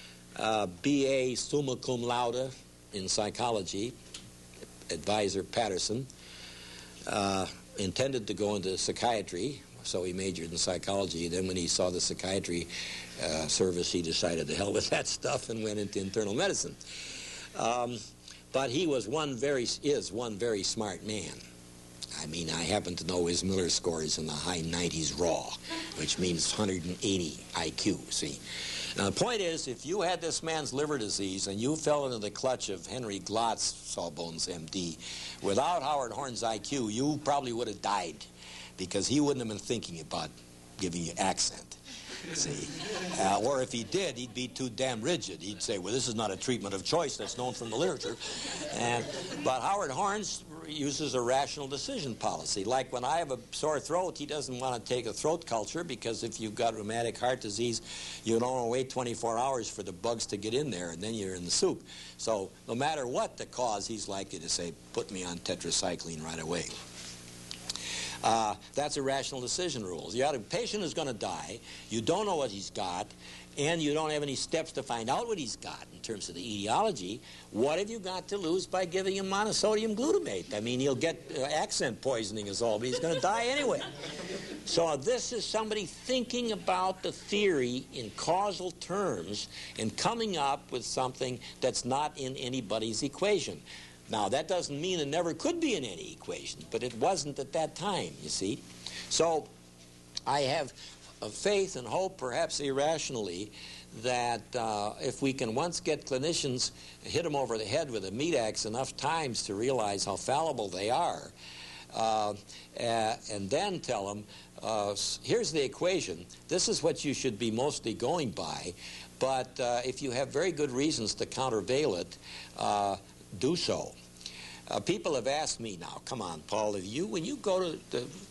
B.A. summa cum laude in psychology, advisor Patterson, intended to go into psychiatry, so he majored in psychology. Then when he saw the psychiatry service, he decided to hell with that stuff and went into internal medicine. But he is one very smart man. I mean, I happen to know his Miller score is in the high 90s raw, which means 180 IQ, see. Now, the point is, if you had this man's liver disease and you fell into the clutch of Henry Glotz, Sawbones, MD, without Howard Horn's IQ, you probably would have died, because he wouldn't have been thinking about giving you Accent. See, or if he did, he'd be too damn rigid. He'd say, well, this is not a treatment of choice that's known from the literature. But Howard Horns uses a rational decision policy. Like when I have a sore throat, he doesn't want to take a throat culture, because if you've got rheumatic heart disease, you don't want to wait 24 hours for the bugs to get in there, and then you're in the soup. So no matter what the cause, he's likely to say, put me on tetracycline right away. That's a rational decision rule. You got a patient who's going to die, you don't know what he's got, and you don't have any steps to find out what he's got in terms of the etiology. What have you got to lose by giving him monosodium glutamate? I mean, he'll get Accent poisoning is all, but he's going to die anyway. So this is somebody thinking about the theory in causal terms and coming up with something that's not in anybody's equation. Now, that doesn't mean it never could be in any equation, but it wasn't at that time, you see. So I have a faith and hope, perhaps irrationally, that if we can once get clinicians, hit them over the head with a meat axe enough times to realize how fallible they are, and then tell them, here's the equation. This is what you should be mostly going by, but if you have very good reasons to countervail it, do so. People have asked me now, come on, Paul, when you go to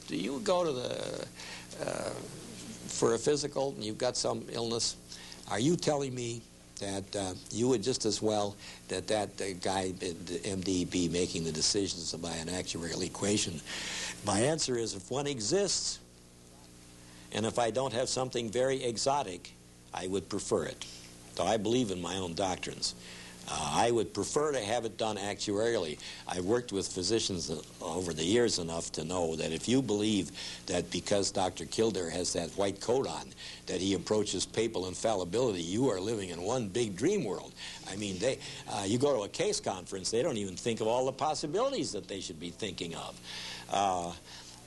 for a physical and you've got some illness, are you telling me that you would just as well that guy, the MD, be making the decisions by an actuarial equation? My answer is, if one exists, and if I don't have something very exotic, I would prefer it. So I believe in my own doctrines. I would prefer to have it done actuarially. I've worked with physicians over the years enough to know that if you believe that because Dr. Kildare has that white coat on, that he approaches papal infallibility, you are living in one big dream world. I mean, you go to a case conference, they don't even think of all the possibilities that they should be thinking of.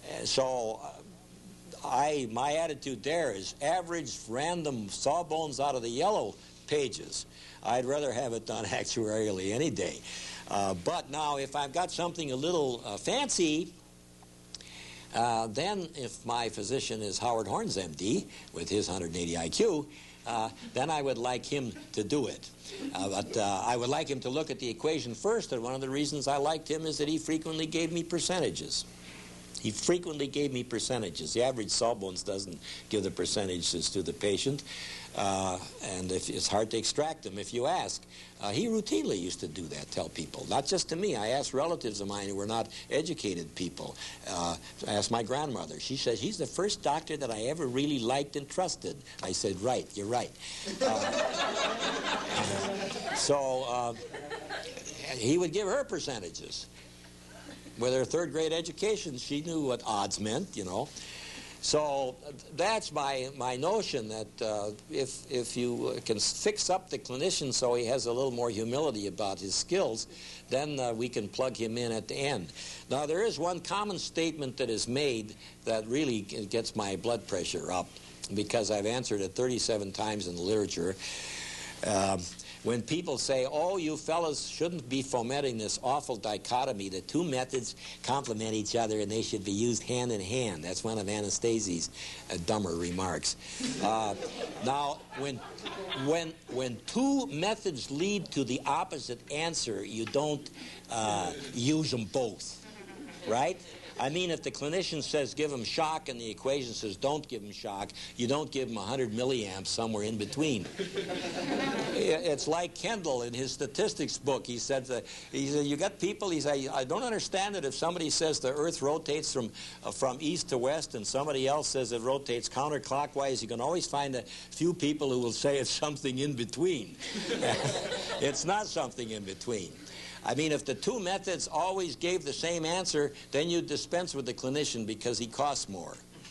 My attitude there is average random sawbones out of the yellow pages. I'd rather have it done actuarially any day. But now, if I've got something a little fancy, then if my physician is Howard Horns, MD, with his 180 IQ, then I would like him to do it. But I would like him to look at the equation first, and one of the reasons I liked him is that he frequently gave me percentages. He frequently gave me percentages. The average sawbones doesn't give the percentages to the patient, and it's hard to extract them if you ask. He routinely used to do that, tell people. Not just to me. I asked relatives of mine who were not educated people. I asked my grandmother. She says, he's the first doctor that I ever really liked and trusted. I said, right, you're right. He would give her percentages. With her third-grade education, she knew what odds meant, you know. So that's my notion, that if you can fix up the clinician so he has a little more humility about his skills, then we can plug him in at the end. Now, there is one common statement that is made that really gets my blood pressure up, because I've answered it 37 times in the literature. When people say, oh, you fellas shouldn't be fomenting this awful dichotomy, the two methods complement each other and they should be used hand in hand. That's one of Anastasi's dumber remarks. Now, when two methods lead to the opposite answer, you don't use them both, right? I mean, if the clinician says give him shock and the equation says don't give him shock, you don't give him 100 milliamps somewhere in between. It's like Kendall in his statistics book. He said, you got people, he said, I don't understand it if somebody says the Earth rotates from east to west and somebody else says it rotates counterclockwise. You can always find a few people who will say it's something in between. It's not something in between. I mean, if the two methods always gave the same answer, then you'd dispense with the clinician because he costs more.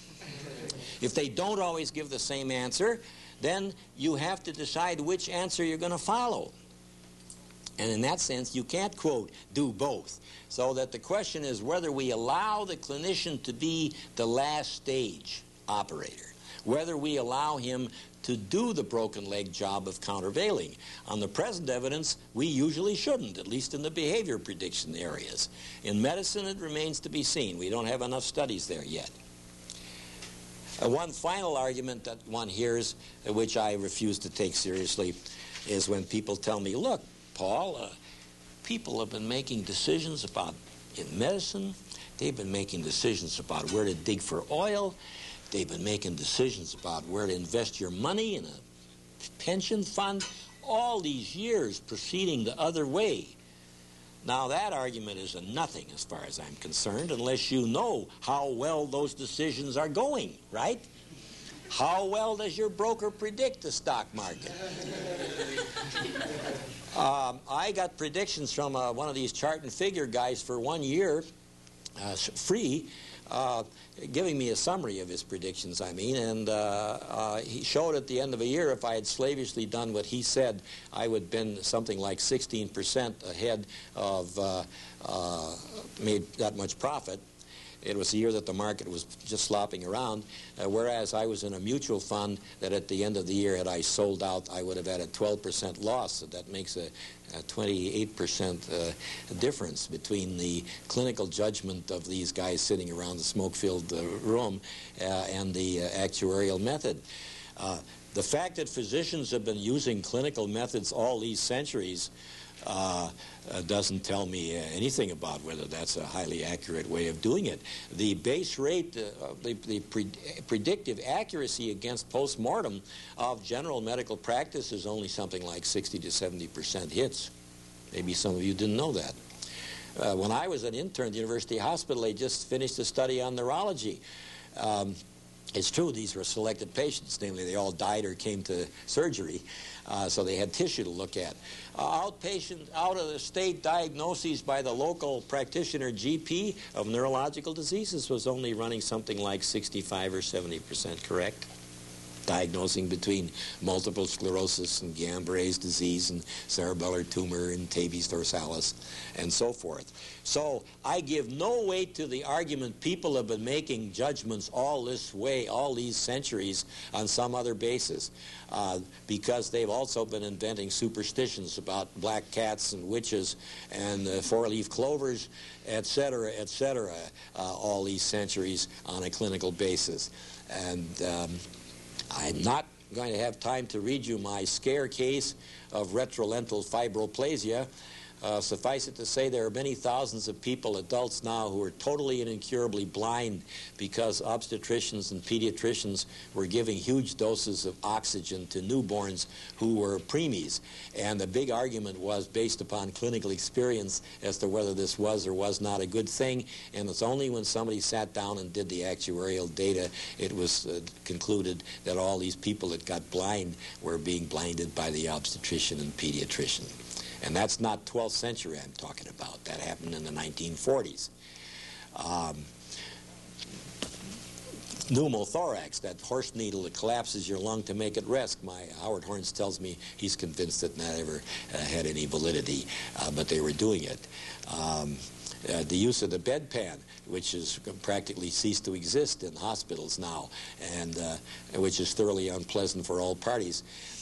If they don't always give the same answer, then you have to decide which answer you're going to follow. And in that sense, you can't, quote, do both. So that the question is whether we allow the clinician to be the last stage operator, whether we allow him to do the broken leg job of countervailing. On the present evidence, we usually shouldn't, at least in the behavior prediction areas. In medicine, it remains to be seen. We don't have enough studies there yet. One final argument that one hears, which I refuse to take seriously, is when people tell me, look, Paul, people have been making decisions about, in medicine, they've been making decisions about where to dig for oil. They've been making decisions about where to invest your money in a pension fund, all these years proceeding the other way. Now, that argument is a nothing as far as I'm concerned, unless you know how well those decisions are going, right? How well does your broker predict the stock market? I got predictions from one of these chart and figure guys for 1 year, free, giving me a summary of his predictions, I mean, and he showed at the end of a year if I had slavishly done what he said, I would have been something like 16% ahead of, made that much profit. It was a year that the market was just slopping around, whereas I was in a mutual fund that at the end of the year, had I sold out, I would have had a 12% loss. So that makes a 28% difference between the clinical judgment of these guys sitting around the smoke-filled room and the actuarial method. The fact that physicians have been using clinical methods all these centuries doesn't tell me anything about whether that's a highly accurate way of doing it. The base rate, the predictive accuracy against post-mortem of general medical practice is only something like 60 to 70% hits. Maybe some of you didn't know that. When I was an intern at the University Hospital, they just finished a study on neurology. It's true these were selected patients, namely they all died or came to surgery, so they had tissue to look at. Outpatient, out-of-the-state diagnoses by the local practitioner GP of neurological diseases was only running something like 65 or 70% correct. Diagnosing between multiple sclerosis and Guillain-Barré's disease and cerebellar tumor and tabes dorsalis and so forth. So I give no weight to the argument people have been making judgments all this way, all these centuries on some other basis, because they've also been inventing superstitions about black cats and witches and four-leaf clovers, etc., all these centuries on a clinical basis. And I'm not going to have time to read you my scare case of retrolental fibroplasia. Suffice it to say, there are many thousands of people, adults now, who are totally and incurably blind because obstetricians and pediatricians were giving huge doses of oxygen to newborns who were preemies. And the big argument was based upon clinical experience as to whether this was or was not a good thing. And it's only when somebody sat down and did the actuarial data, it was concluded that all these people that got blind were being blinded by the obstetrician and pediatrician. And that's not 12th century I'm talking about. That happened in the 1940s. Pneumothorax, that horse needle that collapses your lung to make it rest. Howard Horns tells me he's convinced that that never had any validity, but they were doing it. The use of the bedpan, which has practically ceased to exist in hospitals now, and which is thoroughly unpleasant for all parties,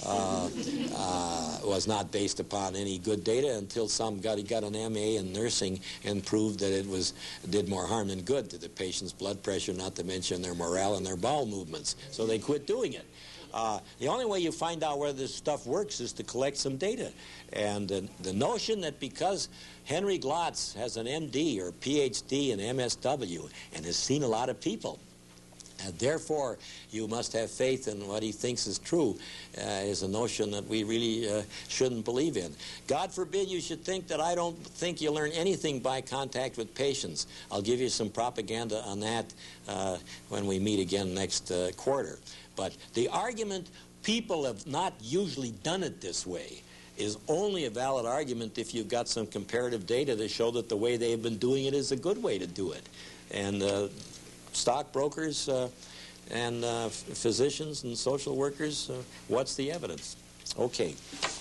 was not based upon any good data until some guy got an MA in nursing and proved that it did more harm than good to the patient's blood pressure, not to mention their morale and their bowel movements. So they quit doing it. The only way you find out whether this stuff works is to collect some data. And the notion that because Henry Glotz has an MD or PhD in MSW and has seen a lot of people, therefore you must have faith in what he thinks is true, is a notion that we really shouldn't believe in. God forbid you should think that I don't think you learn anything by contact with patients. I'll give you some propaganda on that when we meet again next quarter. But the argument people have not usually done it this way is only a valid argument if you've got some comparative data to show that the way they've been doing it is a good way to do it. And stockbrokers and physicians and social workers, what's the evidence? Okay.